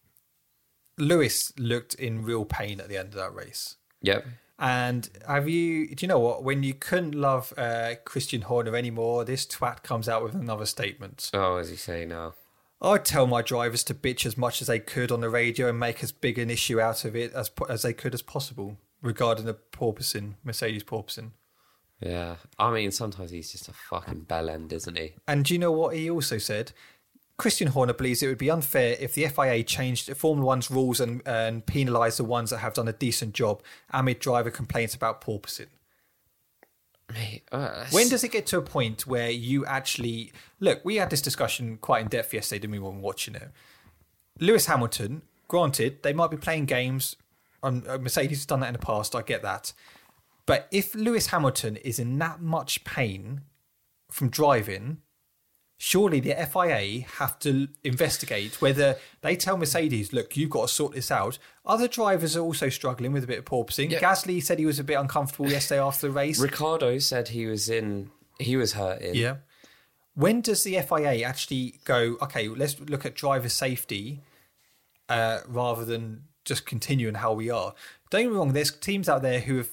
Lewis looked in real pain at the end of that race. Yep. And have you, do you know what? When you couldn't love uh, Christian Horner anymore, this twat comes out with another statement. Oh, as you say now. I'd tell my drivers to bitch as much as they could on the radio and make as big an issue out of it as as they could as possible regarding the porpoising, Mercedes porpoising. Yeah. I mean, sometimes he's just a fucking bell end, isn't he? And do you know what he also said? Christian Horner believes it would be unfair if the F I A changed Formula One's rules and, and penalised the ones that have done a decent job amid driver complaints about porpoising. Mate, uh, When does it get to a point where you actually... Look, we had this discussion quite in depth yesterday, didn't we, when we were watching it? Lewis Hamilton, granted, they might be playing games. Um, Mercedes has done that in the past, I get that. But if Lewis Hamilton is in that much pain from driving... Surely the F I A have to investigate whether they tell Mercedes, look, you've got to sort this out. Other drivers are also struggling with a bit of porpoising. Yeah. Gasly said he was a bit uncomfortable yesterday after the race. Ricardo said he was in, he was hurting. Yeah. When does the F I A actually go, okay, let's look at driver safety uh, rather than just continuing how we are? Don't get me wrong, there's teams out there who have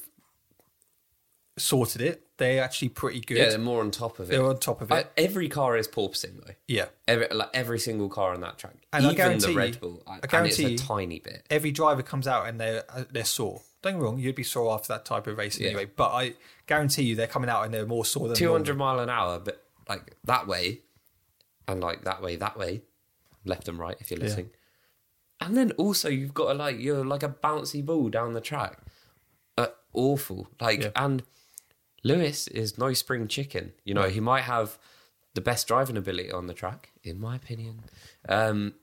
sorted it. They're actually pretty good. Yeah, they're more on top of it. They're on top of it. I, every car is porpoising though. Yeah. Every, like every single car on that track. And I Even guarantee the you- Red Bull. I and guarantee it's a you- tiny bit. Every driver comes out and they're uh, they're sore. Don't get me wrong, you'd be sore after that type of race Yeah. anyway. But I guarantee you, they're coming out and they're more sore than two hundred normal. mile an hour, but like that way, and like that way, that way, left and right if you're listening. And then also you've got to like, you're like a bouncy ball down the track. Uh, awful. Like, Yeah. and Lewis is no spring chicken. You know, he might have the best driving ability on the track, in my opinion. Um,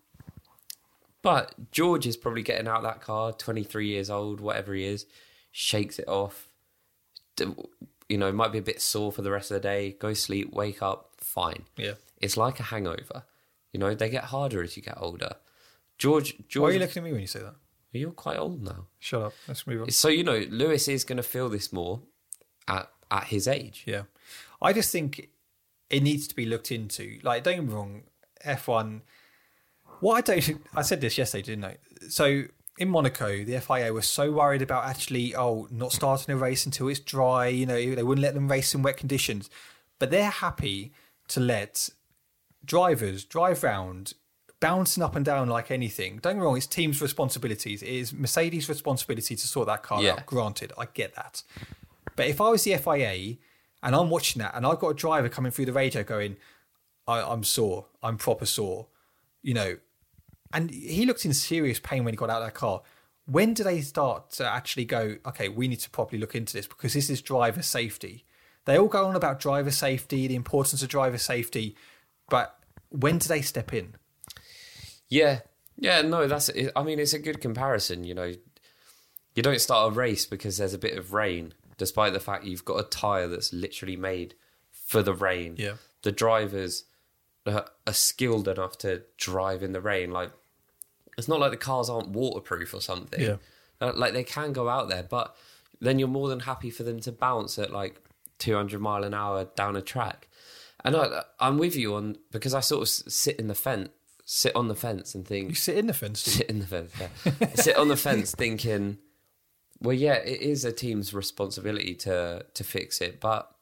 but George is probably getting out that car, twenty-three years old, whatever he is, shakes it off. D- You know, might be a bit sore for the rest of the day. Go sleep, wake up, fine. Yeah. It's like a hangover. You know, they get harder as you get older. George, George, Why are you looking at me when you say that? you're quite old now. Shut up. Let's move on. So, you know, Lewis is going to feel this more at, at his age. Yeah. I just think it needs to be looked into. Like, don't get me wrong, F one... What I don't... I said this yesterday, didn't I? So, in Monaco, the F I A was so worried about actually, oh, not starting a race until it's dry. You know, they wouldn't let them race in wet conditions. But they're happy to let drivers drive round, bouncing up and down like anything. Don't get me wrong, it's team's responsibilities. It is Mercedes' responsibility to sort that car Yeah. out. Granted, I get that. But if I was the F I A and I'm watching that and I've got a driver coming through the radio going, I, I'm sore, I'm proper sore, you know, and he looked in serious pain when he got out of that car. When do they start to actually go, okay, we need to properly look into this because this is driver safety? They all go on about driver safety, the importance of driver safety, but when do they step in? Yeah. Yeah, no, that's... I mean, it's a good comparison, you know. You don't start a race because there's a bit of rain, despite the fact you've got a tyre that's literally made for the rain. Yeah. The drivers are, are skilled enough to drive in the rain. Like, it's not like the cars aren't waterproof or something. Yeah. Uh, Like, they can go out there, but then you're more than happy for them to bounce at, like, two hundred mile an hour down a track. And I, I'm with you on... Because I sort of sit in the fence, sit on the fence and think... You sit in the fence, do you? Sit in the fence, yeah. Sit on the fence thinking... Well, yeah, it is a team's responsibility to to fix it, but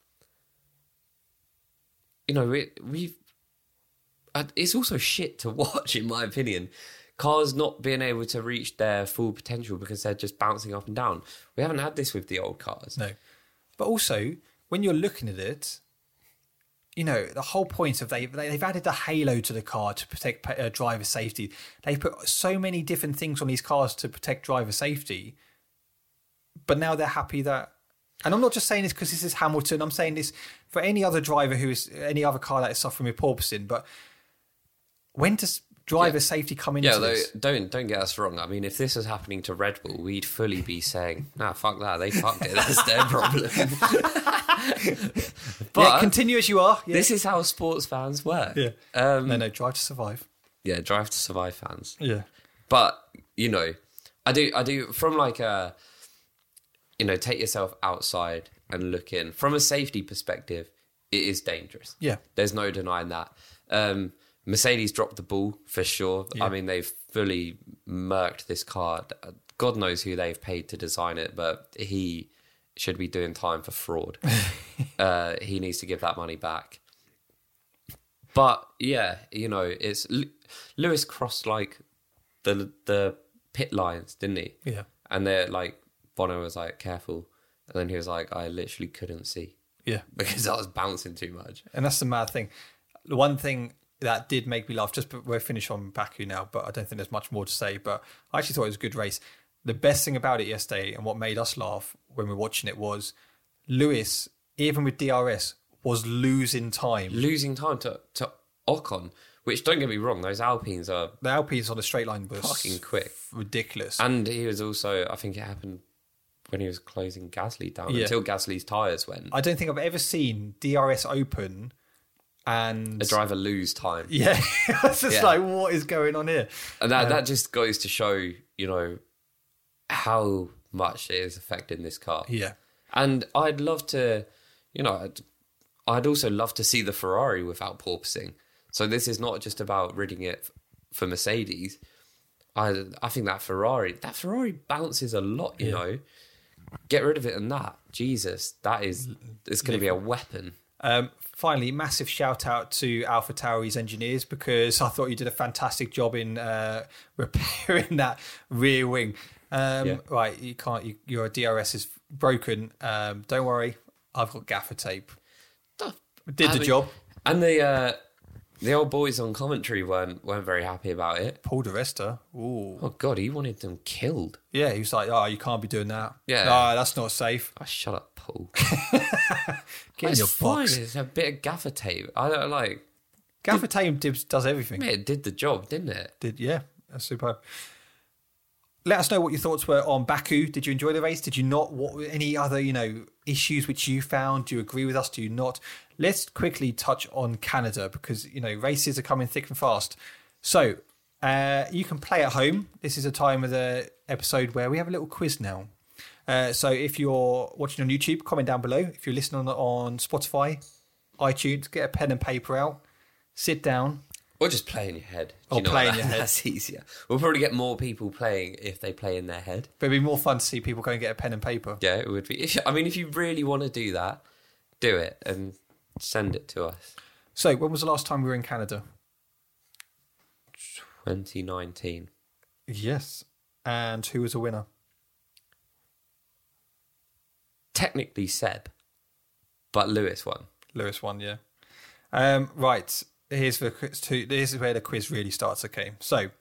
you know, it, we've. uh, It's also shit to watch, in my opinion. Cars not being able to reach their full potential because they're just bouncing up and down. We haven't had this with the old cars. No. But also, when you're looking at it, you know, the whole point of they, they they've added the halo to the car to protect uh, driver safety. They put so many different things on these cars to protect driver safety. But now they're happy that, and I'm not just saying this because this is Hamilton. I'm saying this for any other driver who is any other car that is suffering with porpoising. But when does driver Yeah. safety come into Yeah, though, this? don't don't get us wrong. I mean, if this was happening to Red Bull, we'd fully be saying, "Nah, fuck that. They fucked it. That's their problem." But yeah, continue as you are. Yeah. this is how sports fans work. Yeah. Um, no, no, drive to survive. yeah, Drive to Survive fans. Yeah. But you know, I do, I do from like a, you know, take yourself outside and look in. From a safety perspective, it is dangerous. Yeah. There's no denying that. Um, Mercedes dropped the ball for sure. Yeah. I mean, they've fully murked this car. God knows who they've paid to design it, but he should be doing time for fraud. uh, he needs to give that money back. But yeah, you know, it's Lewis crossed like the the pit lines, didn't he? Yeah. And they're like, Bono was like, careful. And then he was like, I literally couldn't see. Yeah. Because I was bouncing too much. And that's the mad thing. The one thing that did make me laugh, just we're finished on Baku now, but I don't think there's much more to say. But I actually thought it was a good race. The best thing about it yesterday and what made us laugh when we were watching it was Lewis, even with D R S, was losing time. Losing time to, to Ocon, which, don't get me wrong, those Alpines are The Alpines on the straight line was fucking quick. Ridiculous. And he was also, I think it happened when he was closing Gasly down Yeah. until Gasly's tyres went. I don't think I've ever seen D R S open and... A driver lose time. Yeah. It's just Yeah. like, what is going on here? And that, Um, that just goes to show, you know, how much it is affecting this car. Yeah. And I'd love to, you know, I'd, I'd also love to see the Ferrari without porpoising. So this is not just about ridding it f- for Mercedes. I I think that Ferrari, that Ferrari bounces a lot, you Yeah. know. Get rid of it and that. Jesus, that is, it's going to be a weapon. Um, finally, massive shout out to AlphaTauri's engineers because I thought you did a fantastic job in uh, repairing that rear wing. Um, Yeah. Right, you can't. You, your D R S is broken. Um, don't worry, I've got gaffer tape. Did I the mean- job. And the uh, the old boys on commentary weren't weren't very happy about it. Paul Di Resta. Ooh. Oh God, he wanted them killed. Yeah, he was like, "Oh, you can't be doing that. Yeah. oh, that's not safe. Oh, shut up, Paul. Get in It's your fine. box." It's a bit of gaffer tape. I don't like. Gaffer tape dibs does everything. It did the job, didn't it? Did yeah, that's superb. Let us know what your thoughts were on Baku. Did you enjoy the race? Did you not? What were any other, you know, issues which you found? Do you agree with us? Do you not? Let's quickly touch on Canada because, you know, races are coming thick and fast. So uh, you can play at home. This is a time of the episode where we have a little quiz now. Uh, so if you're watching on YouTube, comment down below. If you're listening on, on Spotify, iTunes, get a pen and paper out, sit down. Or just play in your head. Do Or you know play what? in your head. That's easier. We'll probably get more people playing if they play in their head. But it'd be more fun to see people go and get a pen and paper. Yeah, it would be. If, I mean, if you really want to do that, do it and send it to us. So when was the last time we were in Canada? twenty nineteen. Yes. And who was the winner? Technically Seb, but Lewis won. Lewis won, yeah. Um, right. Here's the quiz. Two, this is where the quiz really starts. Okay. So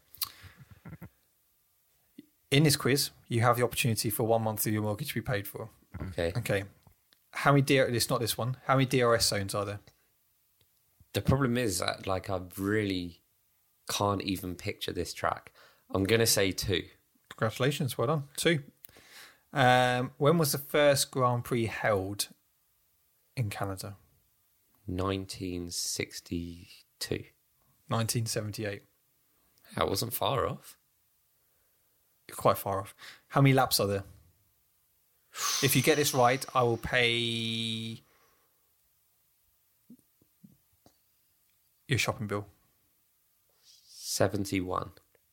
in this quiz, you have the opportunity for one month of your mortgage to be paid for. Okay. Okay. How many D R S, it's not this one. How many D R S zones are there? The problem is that, like, I really can't even picture this track. I'm going to say two. Congratulations. Well done. Two. Um, when was the first Grand Prix held in Canada? nineteen sixty-two. nineteen seventy-eight. That wasn't far off. You're quite far off. How many laps are there? If you get this right, I will pay your shopping bill. seventy-one.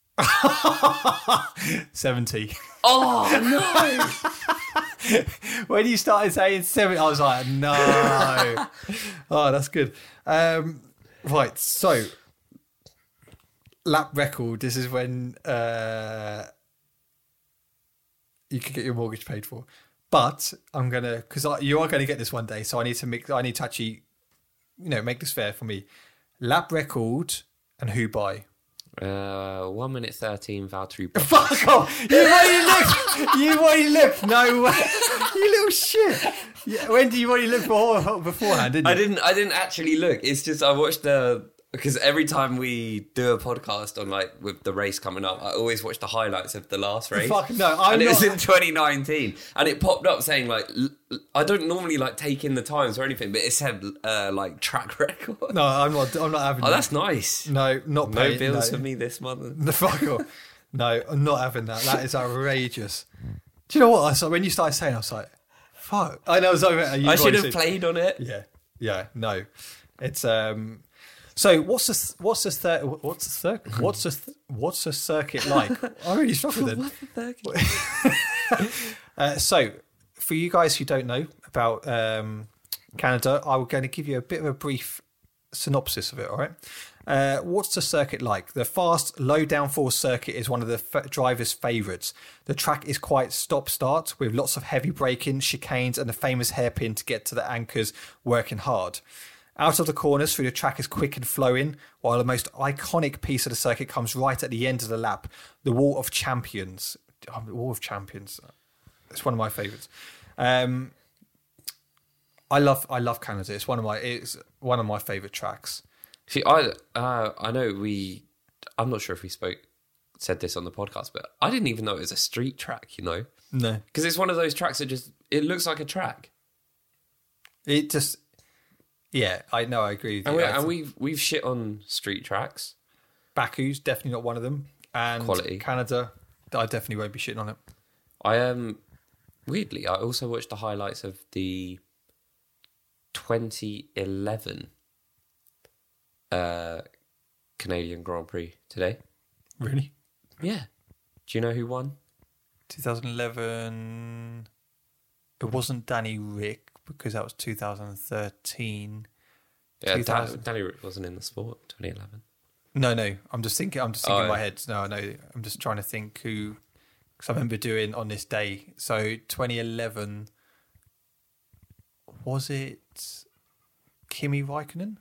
seventy. Oh, no! When you started saying seventy, I was like, no. Oh, that's good. Um, right, so lap record. This is when uh, you can get your mortgage paid for. But I'm gonna, because you are going to get this one day, so I need to make. I need to actually, you know, make this fair for me. Lap record and who by? Uh, one minute thirteen, Valtteri Bottas. Fuck off! You already looked. You already looked. No way. You little shit. Yeah, when do you already look before, beforehand? Didn't you? I didn't. I didn't actually look. It's just I watched the because every time we do a podcast on like with the race coming up, I always watch the highlights of the last race. Fuck no! I'm and it not. was in twenty nineteen, and it popped up saying like l- l- I don't normally like take in the times or anything, but it said uh, like track record. No, I'm not. I'm not having. Oh, that. that's nice. No, not No paying. bills no. for me this month. The fuck off. No, I'm not having that. That is outrageous. Do you know what? I saw when you started saying, I was like, "Fuck!" I know. I, was like, you I should have said, played on it. Yeah, yeah. No, it's um. So what's the what's the thir- what's the thir- what's the th- what's the circuit like? I really struggle with it. uh, so, for you guys who don't know about um, Canada, I'm going to give you a bit of a brief synopsis of it. All right. Uh, what's the circuit like? The fast, low downforce circuit is one of the f- driver's favourites. The track is quite stop-start with lots of heavy braking, chicanes, and the famous hairpin to get to the anchors working hard. Out of the corners through the track is quick and flowing, while the most iconic piece of the circuit comes right at the end of the lap, the Wall of Champions. Oh, the Wall of Champions. It's one of my favourites. Um, I love I love Canada. It's one of my it's one of my favourite tracks. See, I uh, I know we. I'm not sure if we spoke said this on the podcast, but I didn't even know it was a street track. You know, No, because it's one of those tracks that just it looks like a track. it just yeah. I know. I agree with And, you. we, I and th- we've we've shit on street tracks. Baku's definitely not one of them, and Quality. Canada, I definitely won't be shitting on it. I um weirdly, I also watched the highlights of the twenty eleven uh, Canadian Grand Prix today. Really? Yeah. Do you know who won? twenty eleven. It wasn't Danny Rick because that was two thousand thirteen. Yeah, two thousand. Dan, Danny Rick wasn't in the sport. twenty eleven. No, no. I'm just thinking. I'm just thinking Oh, in my yeah. head. No, I know. I'm just trying to think who. Because I remember doing on this day. So twenty eleven. Was it Kimi Raikkonen?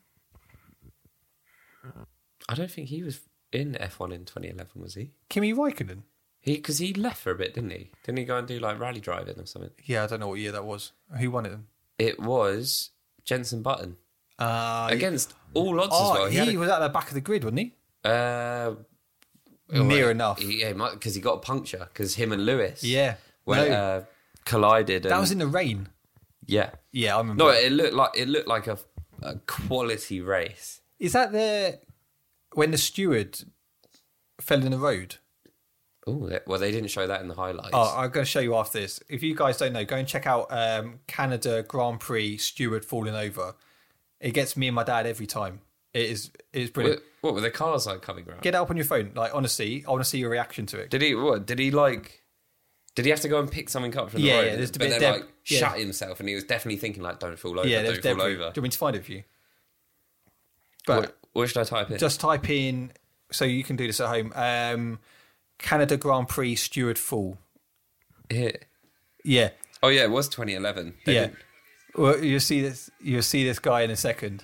I don't think he was in F one in twenty eleven, was he? Kimi Raikkonen? He because he left for a bit, didn't he? Didn't he go and do like rally driving or something? Yeah, I don't know what year that was. Who won it then? It was Jenson Button Uh, against all odds oh, as well. he, had a- was at the back of the grid, wasn't he? Uh, Near well, enough. he- Yeah, because he got a puncture because him and Lewis, Yeah. went, No. uh, collided. And, That was in the rain. yeah. Yeah, I remember. No, it looked like it looked like a, a quality race. Is that the when the steward fell in the road? Oh, well, they didn't show that in the highlights. Oh, I'm going to show you after this. If you guys don't know, go and check out um, Canada Grand Prix steward falling over. It gets me and my dad every time. It is it is brilliant. what, what were the cars like coming around? Get it up on your phone. Like honestly, I want to see your reaction to it. Did he? What did he like? Did he have to go and pick something up from the Yeah, road? yeah, there's the but bit then there- like yeah. shut himself, and he was definitely thinking like, "Don't fall over, yeah, don't there's fall debris. over." Do you want me to find it for you? But What, what should I type in? just type in. So you can do this at home. Um, Canada Grand Prix steward fall. Here. Yeah, Oh yeah, it was twenty eleven. They yeah. didn't- Well, you'll see this. You'll see this guy in a second.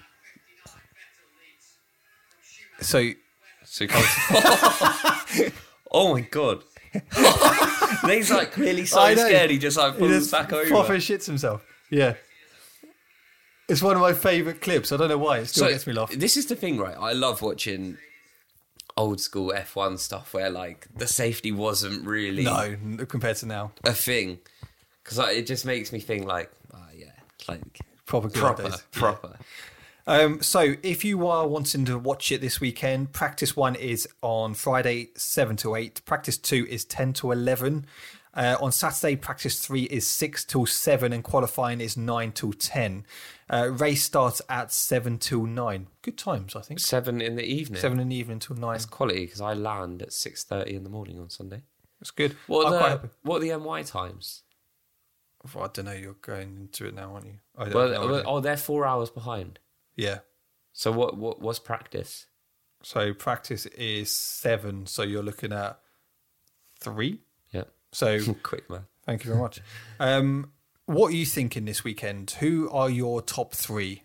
So So he comes. Oh my god. He's like clearly so I know. scared. He just like he falls just back over. proper shits himself. Yeah, it's one of my favourite clips. I don't know why it still So gets me laughing. this is the thing, right? I love watching old school F one stuff where like the safety wasn't really No, compared to now, a thing, because like, it just makes me think like, oh yeah, like proper good proper, days. Yeah. proper. Um, so if you are wanting to watch it this weekend, practice one is on Friday seven to eight. Practice two is ten to eleven. Uh, on Saturday, practice three is six till seven, and qualifying is nine till ten. Uh, race starts at seven till nine. Good times, I think. Seven in the evening. Seven in the evening till nine. That's quality because I land at six thirty in the morning on Sunday. That's good. What I'm are quite the happy. what are the M Y times? Well, I don't know. You're going into it now, aren't you? I don't Well, know. well, oh, they're four hours behind. Yeah. So what what what's practice? So practice is seven. So you're looking at three. Yeah, So quick man. thank you very much. Um, what are you thinking this weekend? Who are your top three?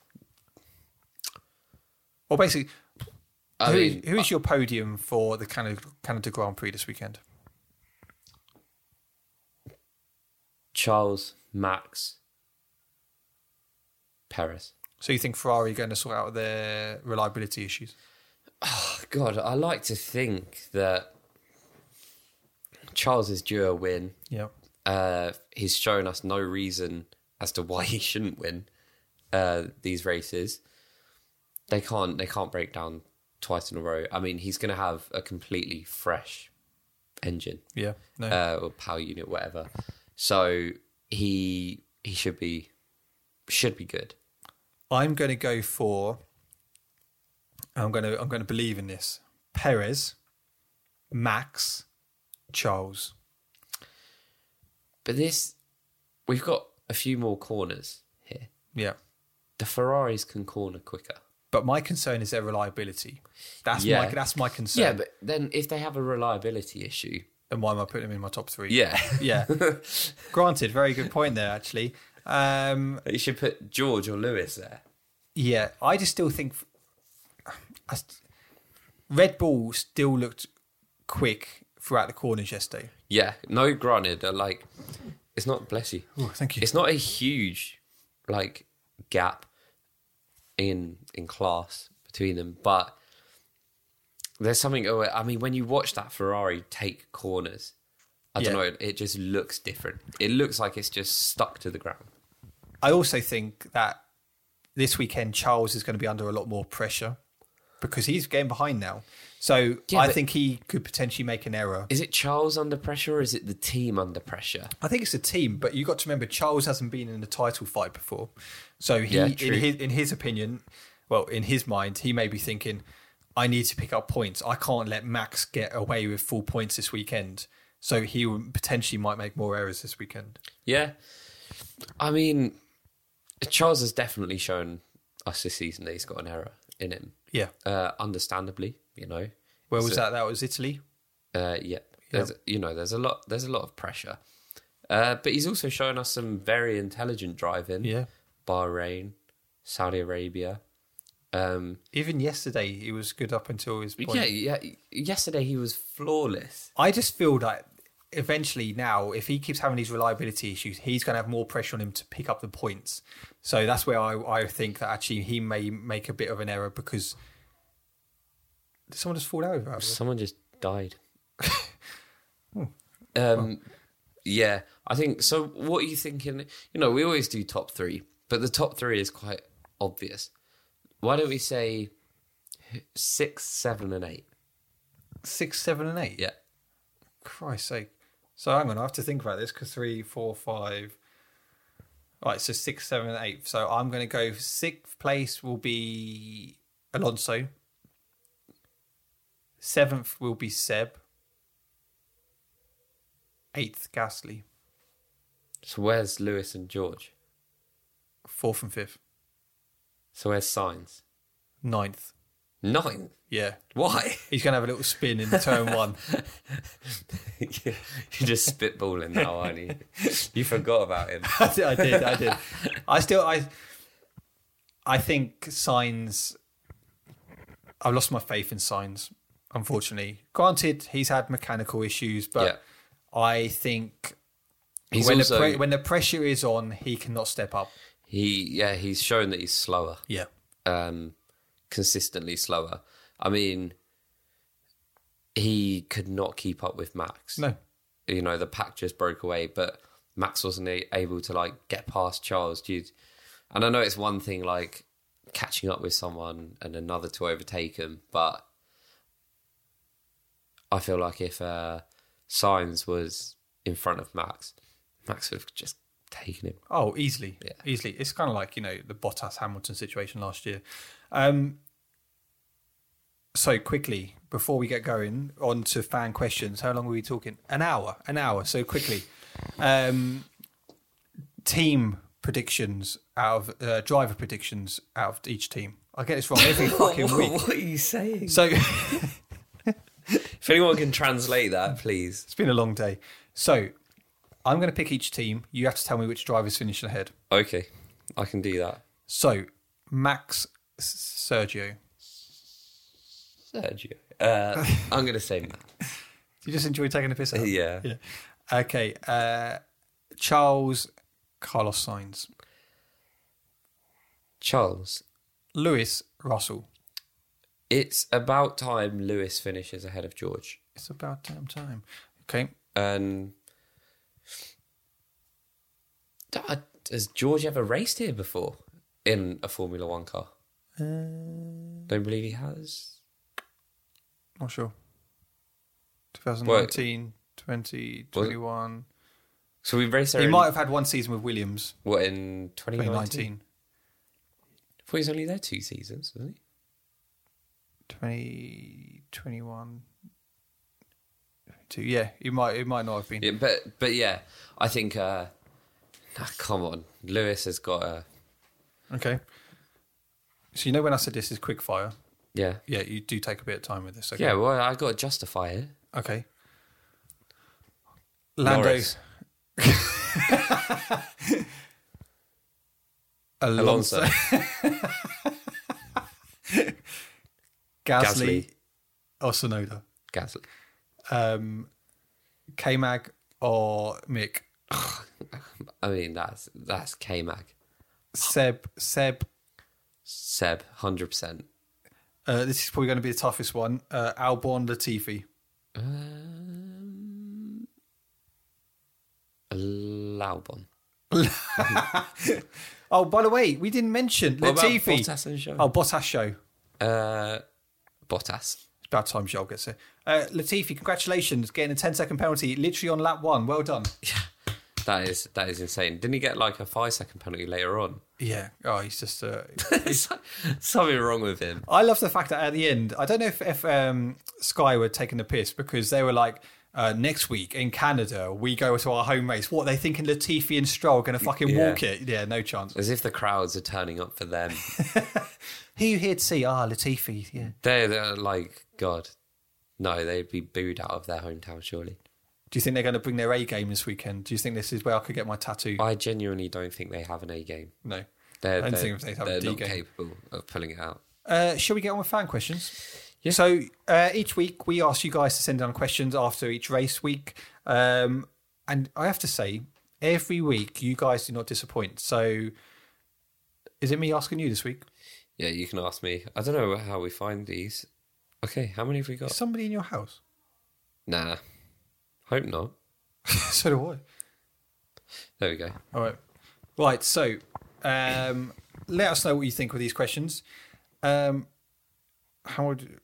Well, basically, I who, mean, who is your podium for the Canada, Canada Grand Prix this weekend? Charles, Max, Perez. So you think Ferrari are going to sort out their reliability issues? God, I like to think that Charles is due a win. Yeah. Uh, he's shown us no reason as to why he shouldn't win uh, these races. They can't. They can't break down twice in a row. I mean, he's going to have a completely fresh engine, Yeah, no. uh, or power unit, whatever. So he he should be should be good. I'm going to go for. I'm going to I'm going to believe in this. Perez, Max, Charles. But this, we've got a few more corners here. Yeah. The Ferraris can corner quicker. But my concern is their reliability. That's Yeah. my that's my concern. Yeah, but then if they have a reliability issue, then why am I putting them in my top three? yeah, Yeah. Granted, very good point there, actually. Um, you should put George or Lewis there. yeah, I just still think I st- Red Bull still looked quick throughout the corners yesterday. Yeah, no, granted, uh, like it's not bless you. Oh, thank you. It's not a huge like gap in in class between them, but there's something. oh, I mean, when you watch that Ferrari take corners, I don't Yeah. know, it just looks different. It looks like it's just stuck to the ground. I also think that this weekend Charles is going to be under a lot more pressure because he's getting behind now. So Yeah, I but- think he could potentially make an error. Is it Charles under pressure or is it the team under pressure? I think it's a team, but you got to remember Charles hasn't been in a title fight before. So he, Yeah, in true. his in his opinion, well, in his mind, he may be thinking, I need to pick up points. I can't let Max get away with full points this weekend. So he would- potentially might make more errors this weekend. Yeah. I mean, Charles has definitely shown us this season that he's got an error in him. Yeah. Uh, understandably, you know. Where was So- that? That was Italy. Uh, yeah, there's you know there's a lot there's a lot of pressure, uh, but he's also shown us some very intelligent driving. Yeah. Bahrain, Saudi Arabia. Um, Even yesterday, he was good up until his point. yeah, yeah. Yesterday he was flawless. I just feel that eventually now, if he keeps having these reliability issues, he's going to have more pressure on him to pick up the points. So that's where I, I think that actually he may make a bit of an error because did someone just fall over? Someone just died. um, yeah, I think so. What are you thinking? You know, we always do top three, but the top three is quite obvious. Why don't we say six, seven, and eight? Six, seven, and eight. Yeah. Christ's sake. So hang on, I have to think about this because three, four, five. Right, so six, seven, and eight. So I'm going to go sixth place will be Alonso. Seventh will be Seb. Eighth, Gasly. So where's Lewis and George? Fourth and fifth. So where's Sainz? Ninth. Nine. Yeah. Why? He's going to have a little spin in turn one. You're just spitballing now, aren't you? You forgot about him. I did, I did, I did. I still, I, I think Signs. I've lost my faith in Signs, unfortunately. Granted, he's had mechanical issues, but Yeah. I think He's when also the pre- when the pressure is on, he cannot step up. he yeah he's shown that he's slower, Yeah, um, consistently slower. I mean, he could not keep up with Max. no, You know, the pack just broke away, but Max wasn't a- able to like get past Charles. Dude. And I know it's one thing like catching up with someone and another to overtake him, but I feel like if uh, Sainz was in front of Max, Max would have just taken him. oh, easily, Yeah. easily. It's kind of like, you know, the Bottas Hamilton situation last year. Um, so quickly before we get going on to fan questions, how long were we talking? An hour, an hour. So quickly, um, team predictions out of uh, driver predictions out of each team. I get this wrong every fucking week. What are you saying? So If anyone can translate that, please. it's been a long day. So I'm going to pick each team. You have to tell me which drivers finished ahead. Okay, I can do that. So Max, S- Sergio. Sergio. Uh, I'm going to say Max. Do you just enjoy taking a piss out? Yeah. Yeah. Okay. Uh, Charles, Carlos Sainz. Charles. Lewis, Russell. It's about time Lewis finishes ahead of George. It's about damn time. Okay. And uh, has George ever raced here before in a Formula One car? Uh, Don't believe he has. not sure. twenty nineteen, twenty twenty-one. So we raced there. He in, might have had one season with Williams. What, in twenty nineteen? twenty nineteen. I thought he was only there two seasons, wasn't he? twenty twenty-one. Two. Yeah, he might. It might not have been. Yeah, but but yeah, I think. Uh, nah, come on, Lewis has got a. Okay. So you know when I said this is quick fire? Yeah. Yeah, you do take a bit of time with this. Okay? Yeah, well, I got to justify it. Okay. Lando. Norris. Alonso. Alonso. Gasly. Gasly. Or Tsunoda. Gasly. Um, K-Mag or Mick. I mean, that's that's K-Mag. Seb. Seb. Seb, one hundred percent. Uh, this is probably going to be the toughest one. Uh, Albon Latifi. Um, Albon. Oh, by the way, we didn't mention What about Latifi. Bottas and Show? Oh, Bottas show. Uh, Bottas. It's about time Joel gets it. Uh, Latifi, congratulations, getting a ten second penalty literally on lap one. Well done. Yeah, that is that is insane. Didn't he get like a five second penalty later on? Yeah. Oh, he's just. Uh, There's something wrong with him. I love the fact that at the end, I don't know if, if um, Sky were taking the piss because they were like, uh, next week in Canada, we go to our home race. What, are they thinking Latifi and Stroll are going to fucking Yeah. walk it? Yeah, no chance. As if the crowds are turning up for them. Who you here to see? Ah, Latifi, yeah. They're, they're like, God, no, they'd be booed out of their hometown, surely. Do you think they're going to bring their A game this weekend? Do you think this is where I could get my tattoo? I genuinely don't think they have an A game. No. They're, I don't they're, think they have a they're D not game. capable of pulling it out. Uh, shall we get on with fan questions? Yeah. So uh, each week we ask you guys to send down questions after each race week. Um, and I have to say, every week you guys do not disappoint. So is it me asking you this week? Yeah, you can ask me. I don't know how we find these. Okay, how many have we got? Is somebody in your house? Nah, hope not. So do I. There we go. All right. Right, so um, let us know what you think of these questions. Um, how would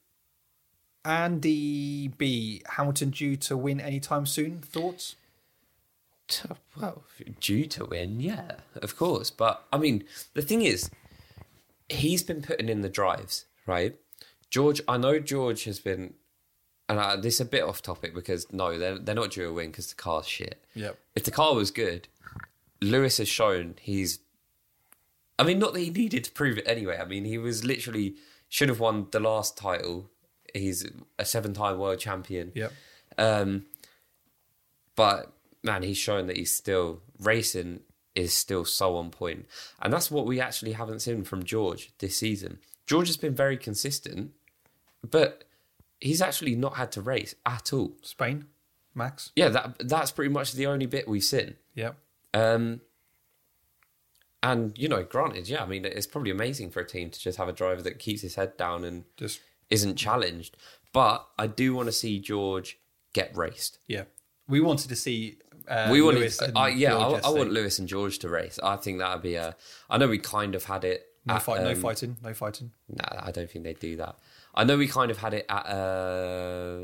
Andy B. Hamilton due to win anytime soon? Thoughts? Well, due to win, yeah, of course. But, I mean, the thing is, he's been putting in the drives, right? George, I know George has been, and I, this is a bit off topic because, no, they're, they're not due a win because the car's shit. Yep. If the car was good, Lewis has shown he's, I mean, not that he needed to prove it anyway. I mean, he was literally, should have won the last title. He's a seven-time world champion. Yep. Um, but, man, he's shown that he's still, racing is still so on point. And that's what we actually haven't seen from George this season. George has been very consistent, but he's actually not had to race at all. Spain, Max. Yeah, that that's pretty much the only bit we've seen. Yep. Um, and, you know, granted, yeah, I mean, it's probably amazing for a team to just have a driver that keeps his head down and Just isn't challenged. But I do want to see George get raced. yeah. We wanted to see. Uh, we wanted, Lewis and I, yeah, George I, I yesterday. want Lewis and George to race. I think that would be a. I know we kind of had it. No at, fight. no um, fighting. No fighting. Nah, I don't think they'd do that. I know we kind of had it at uh,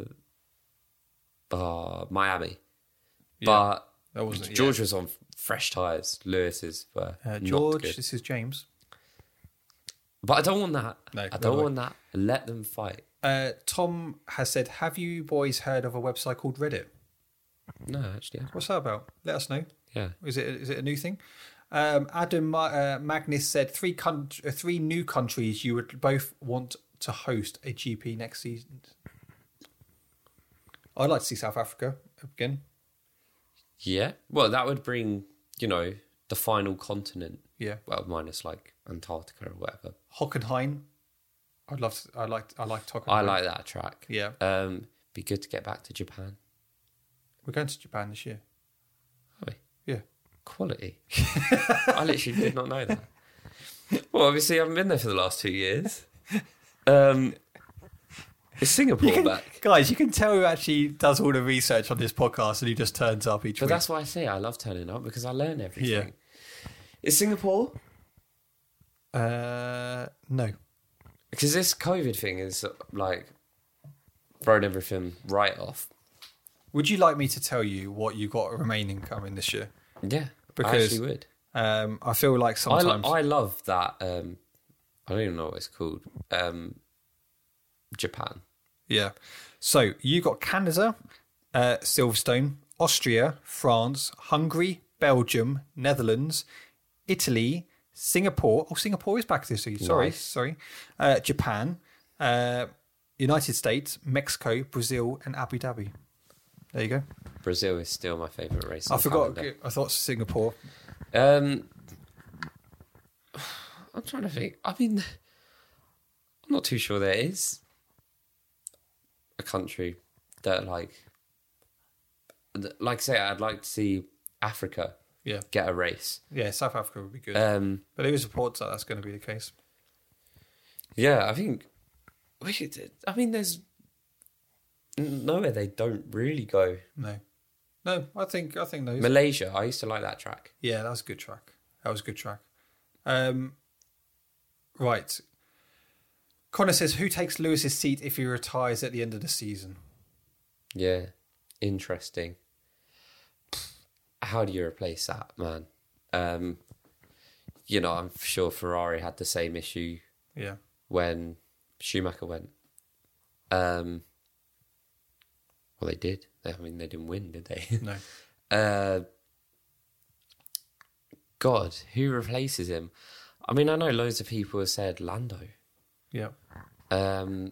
uh, Miami, Yeah, but that wasn't George yeah. was on fresh tyres. Lewis's were Uh, not George, good. this is James. But I don't want that. No, I no don't way. want that. Let them fight. Uh, Tom has said, "Have you boys heard of a website called Reddit? No, actually, yeah. What's that about? Let us know. yeah. Is it is it a new thing?" Um, Adam uh, Magnus said, three, con- uh, three new countries you would both want to host a G P next season." I'd like to see South Africa again. Yeah. Well, that would bring, you know, the final continent. Yeah, Well, minus like Antarctica or whatever. Hockenheim. I'd love. To, I like. I like Hockenheim. I like that track. Yeah, Um, be good to get back to Japan. we're going to Japan this year. Are we? Yeah. Quality. I literally did not know that. Well, obviously, I haven't been there for the last two years. Um, is Singapore You can- back? Guys, you can tell who actually does all the research on this podcast and he just turns up each But week. that's why I say I love turning up because I learn everything. Yeah. Is Singapore? Uh, no. Because this COVID thing is like throwing everything right off. Would you like me to tell you what you got remaining coming this year? Yeah, Because I actually would. Um, I feel like I, sometimes lo- I love that. Um, I don't even know what it's called. Um, Japan. Yeah. So you got Canada, uh, Silverstone, Austria, France, Hungary, Belgium, Netherlands, Italy, Singapore. Oh, Singapore is back this year. Sorry, Nice. sorry. Uh, Japan, uh, United States, Mexico, Brazil, and Abu Dhabi. There you go. Brazil is still my favourite race. I on forgot. calendar. I thought Singapore. Um, I'm trying to think. I mean, I'm not too sure there is a country that like, that- like I say, I'd like to see Africa Yeah. get a race. Yeah, South Africa would be good. Um, but there is reports that that's going to be the case. yeah, I think we should. I mean, there's nowhere they don't really go. No. No, I think I think those. Malaysia, I used to like that track. Yeah, that was a good track. That was a good track. Um, right. Connor says, who takes Lewis's seat if he retires at the end of the season? Yeah, interesting. How do you replace that, man? Um, you know, I'm sure Ferrari had the same issue Yeah. when Schumacher went. Um, well, they did. They, I mean, they didn't win, did they? No. uh, God, who replaces him? I mean, I know loads of people have said Lando. Yeah. Um,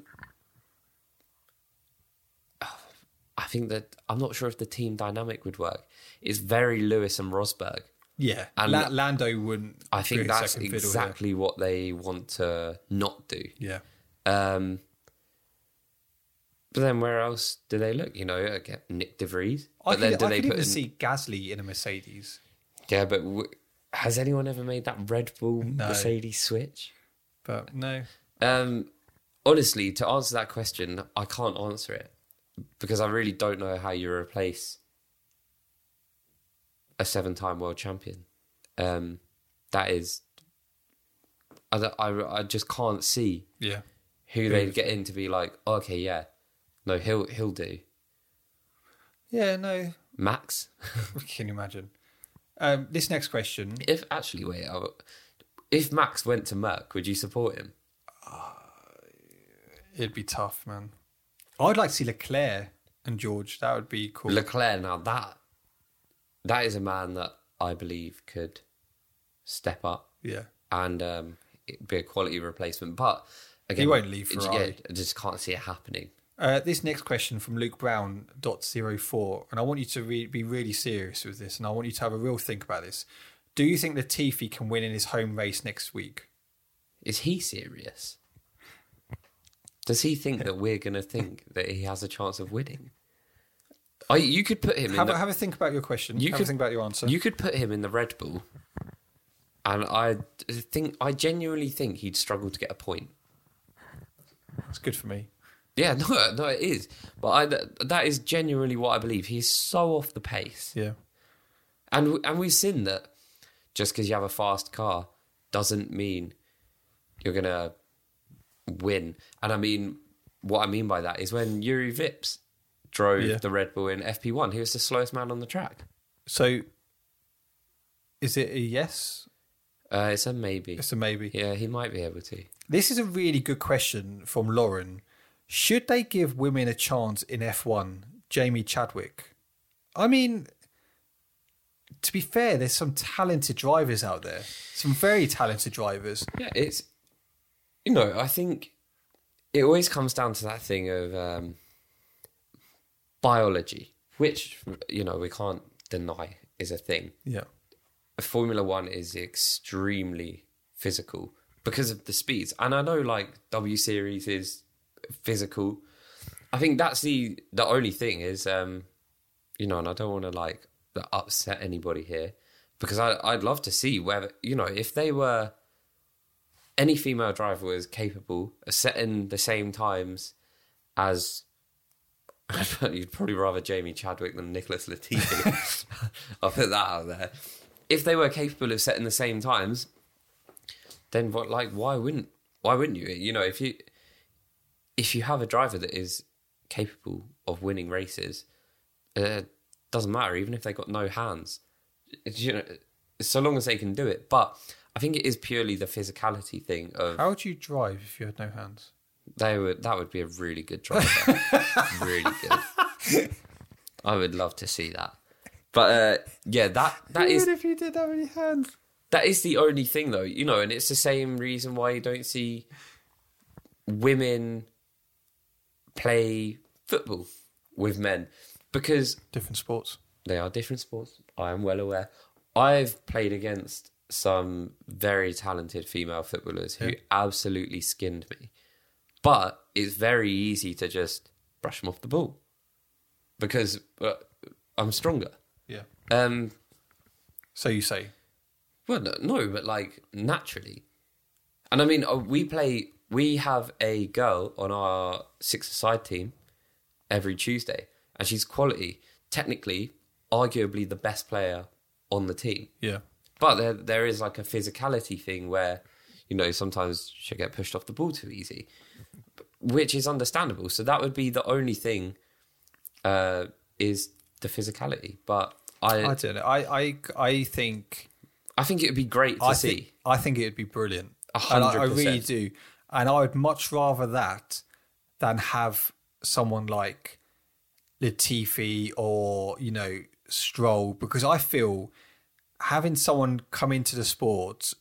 I think that I'm not sure if the team dynamic would work. It's very Lewis and Rosberg. Yeah. And La- Lando wouldn't. I think be a that's second fiddle here. exactly what they want to not do. Yeah. Um, but then where else do they look? You know, again, Nick De Vries. I But could, then do I they could put even in, see Gasly in a Mercedes. Yeah, but w- has anyone ever made that Red Bull No. Mercedes switch? But no. Um, honestly, to answer that question, I can't answer it because I really don't know how you replace a seven-time world champion. Um, that is, I, don't- I, I just can't see Yeah. who they'd get in to be like, okay, yeah, no, he'll he'll do. Yeah, no. Max, Can you imagine? Um, this next question. if actually wait, I, if Max went to Merck, would you support him? It'd be tough, man. I'd like to see Leclerc and George. That would be cool. Leclerc, now that that is a man that I believe could step up yeah. and um, it'd be a quality replacement. But again, He won't leave it- Ferrari. Yeah, I just can't see it happening. Uh, this next question from Luke Brown dot zero four, and I want you to re- be really serious with this, and I want you to have a real think about this. Do you think Latifi can win in his home race next week? Is he serious? Does he think that we're going to think that he has a chance of winning? I, you could put him in Have, the, a, have a think about your question. You have could- a think about your answer. You could put him in the Red Bull, and I think I genuinely think he'd struggle to get a point. It's good for me. Yeah, no, no, it is. But I, that is genuinely what I believe. He's so off the pace, Yeah. and and we've seen that just because you have a fast car doesn't mean you're gonna win. And I mean, what I mean by that is when Yuri Vips drove Yeah. the Red Bull in F P one, he was the slowest man on the track. So, is it a yes? Uh, it's a maybe. It's a maybe. Yeah, he might be able to. This is a really good question from Lauren. Should they give women a chance in F one? Jamie Chadwick. I mean, to be fair, there's some talented drivers out there. Some very talented drivers. Yeah, it's, you know, I think it always comes down to that thing of um, biology, which, you know, we can't deny is a thing. Yeah. Formula One is extremely physical because of the speeds. And I know, like, W Series is physical. I think that's the the only thing is, um, you know, and I don't want to, like, upset anybody here because I, I'd love to see whether, you know, if they were, any female driver was capable of setting the same times as, you'd probably rather Jamie Chadwick than Nicholas Latifi. I'll put that out there. If they were capable of setting the same times, then what? Like, why wouldn't? Why wouldn't you? You know, if you if you have a driver that is capable of winning races, It doesn't matter, even if they got no hands. It's, you know, so long as they can do it. But I think it is purely the physicality thing of How would you drive if you had no hands? they would. That would be a really good driver, really good. I would love to see that. But uh, yeah, that that is Even if you did have any hands. that is the only thing, though. You know, and it's the same reason why you don't see women play football with men, because Different sports. they are different sports. I am well aware. I've played against some very talented female footballers who Yeah. absolutely skinned me. But it's very easy to just brush them off the ball because uh, I'm stronger. Yeah. Um, So you say. well, no, no, but like naturally. And I mean, uh, we play, we have a girl on our six-a-side team every Tuesday, and she's quality. Technically, arguably the best player on the team. Yeah. But there, there is like a physicality thing where, you know, sometimes she'll get pushed off the ball too easy, which is understandable. So that would be the only thing, uh, is the physicality. But I, I don't know. I, I, I think... I think it would be great to I see. think I think it would be brilliant. A And hundred I, I really percent. do. And I would much rather that than have someone like Latifi or, you know, Stroll, because I feel having someone come into the sport,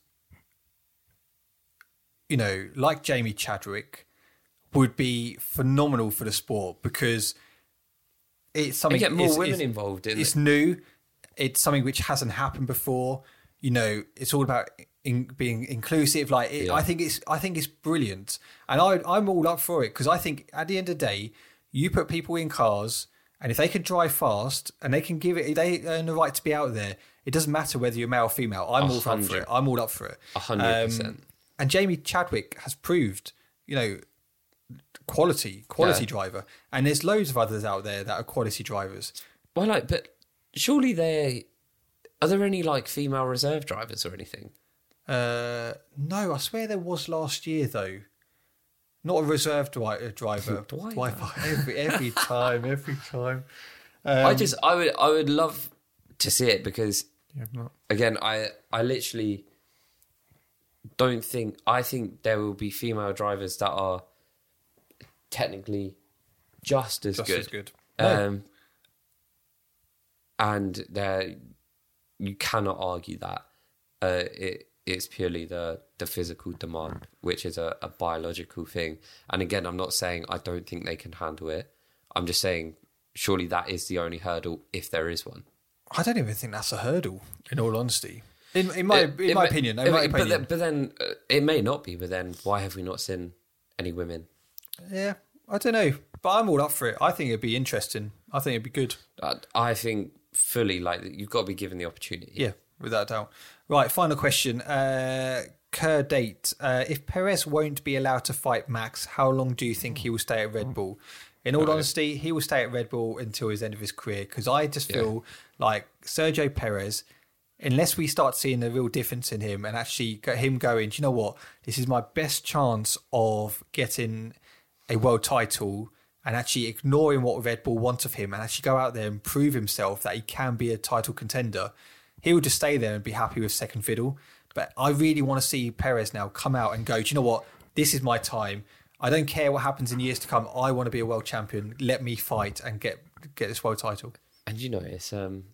you know, like Jamie Chadwick would be phenomenal for the sport, because it's something... And get more it's- women it's- involved in It's it. new. It's something which hasn't happened before. You know, it's all about in, being inclusive. Like, it, Yeah. I think it's, I think it's brilliant, and I, I'm all up for it, because I think at the end of the day, you put people in cars, and if they can drive fast and they can give it, they earn the right to be out there. It doesn't matter whether you're male or female. I'm A all up for hundred. it. I'm all up for it. A hundred percent. Um, And Jamie Chadwick has proved, you know, quality, quality Yeah. driver, and there's loads of others out there that are quality drivers. Well, like, but surely they are there any like female reserve drivers or anything? Uh, no, I swear there was last year though. Not a reserve dri- uh, driver. Dwight, Wi-Fi every every time, every time. Um, I just, I would, I would love to see it because, yeah, not- again, I, I literally don't think. I think there will be female drivers that are technically just as just good. as good. No. Um, and there, you cannot argue that. Uh, it it's purely the the physical demand, which is a, a biological thing. And again, I'm not saying I don't think they can handle it. I'm just saying surely that is the only hurdle if there is one. I don't even think that's a hurdle. In all honesty, in, in my It- in it my may- opinion, in it- my but opinion, then, but then uh, it may not be. But then why have we not seen any women? yeah, I don't know, but I'm all up for it. I think it'd be interesting. I think it'd be good. Uh, I think fully like you've got to be given the opportunity. Yeah, without a doubt. Right, final question. Uh, Kerr date. Uh, if Perez won't be allowed to fight Max, how long do you think he will stay at Red Bull? In all Right. honesty, he will stay at Red Bull until his end of his career, because I just feel like Sergio Perez, unless we start seeing a real difference in him and actually get him going, do you know what? This is my best chance of getting a world title and actually ignoring what Red Bull want of him and actually go out there and prove himself that he can be a title contender. He will just stay there and be happy with second fiddle. But I really want to see Perez now come out and go, do you know what? This is my time. I don't care what happens in years to come. I want to be a world champion. Let me fight and get get this world title. And you know, it's um,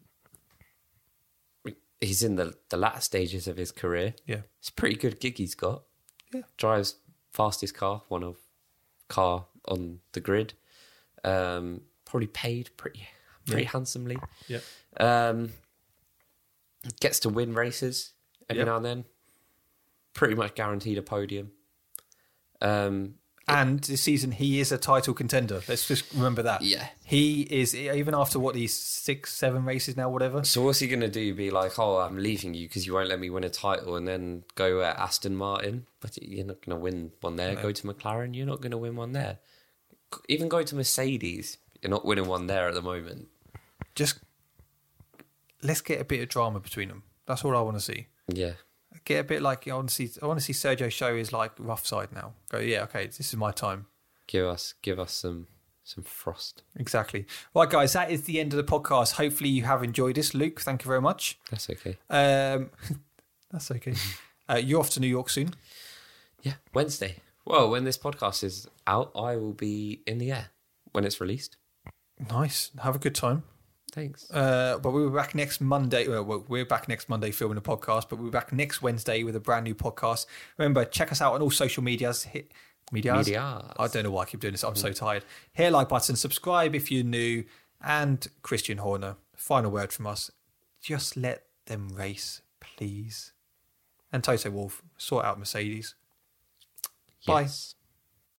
he's in the the latter stages of his career. Yeah. It's a pretty good gig he's got. Yeah. Drives fastest car, one of car on the grid. Um, probably paid pretty pretty Yeah. handsomely. Yeah. Um, gets to win races every Yep. now and then. Pretty much guaranteed a podium. Um, And this season, he is a title contender. Let's just remember that. Yeah. He is, even after what, these six, seven races now, whatever. So what's he going to do? Be like, oh, I'm leaving you because you won't let me win a title, and then go at Aston Martin? But you're not going to win one there. No. Go to McLaren, you're not going to win one there. Even go to Mercedes, you're not winning one there at the moment. Just let's get a bit of drama between them. That's all I want to see. Yeah. Get a bit like, I want to see, I want to see Sergio show his like rough side now. Go, yeah, okay, this is my time. Give us, give us some, some frost. Exactly. Right, guys, that is the end of the podcast. Hopefully you have enjoyed this. Luke, thank you very much. That's okay. Um, that's okay. Uh, you're off to New York soon. Yeah, Wednesday. Well, when this podcast is out, I will be in the air when it's released. Nice. Have a good time. Thanks. Uh, but we'll be back next Monday. Well, we're back next Monday filming a podcast, but we'll be back next Wednesday with a brand new podcast. Remember, check us out on all social medias. Hit medias. Medias. I don't know why I keep doing this. I'm so tired. Hit a like button, subscribe if you're new, and Christian Horner. Final word from us: just let them race, please. And Toto Wolff, sort out Mercedes. Yes. Bye.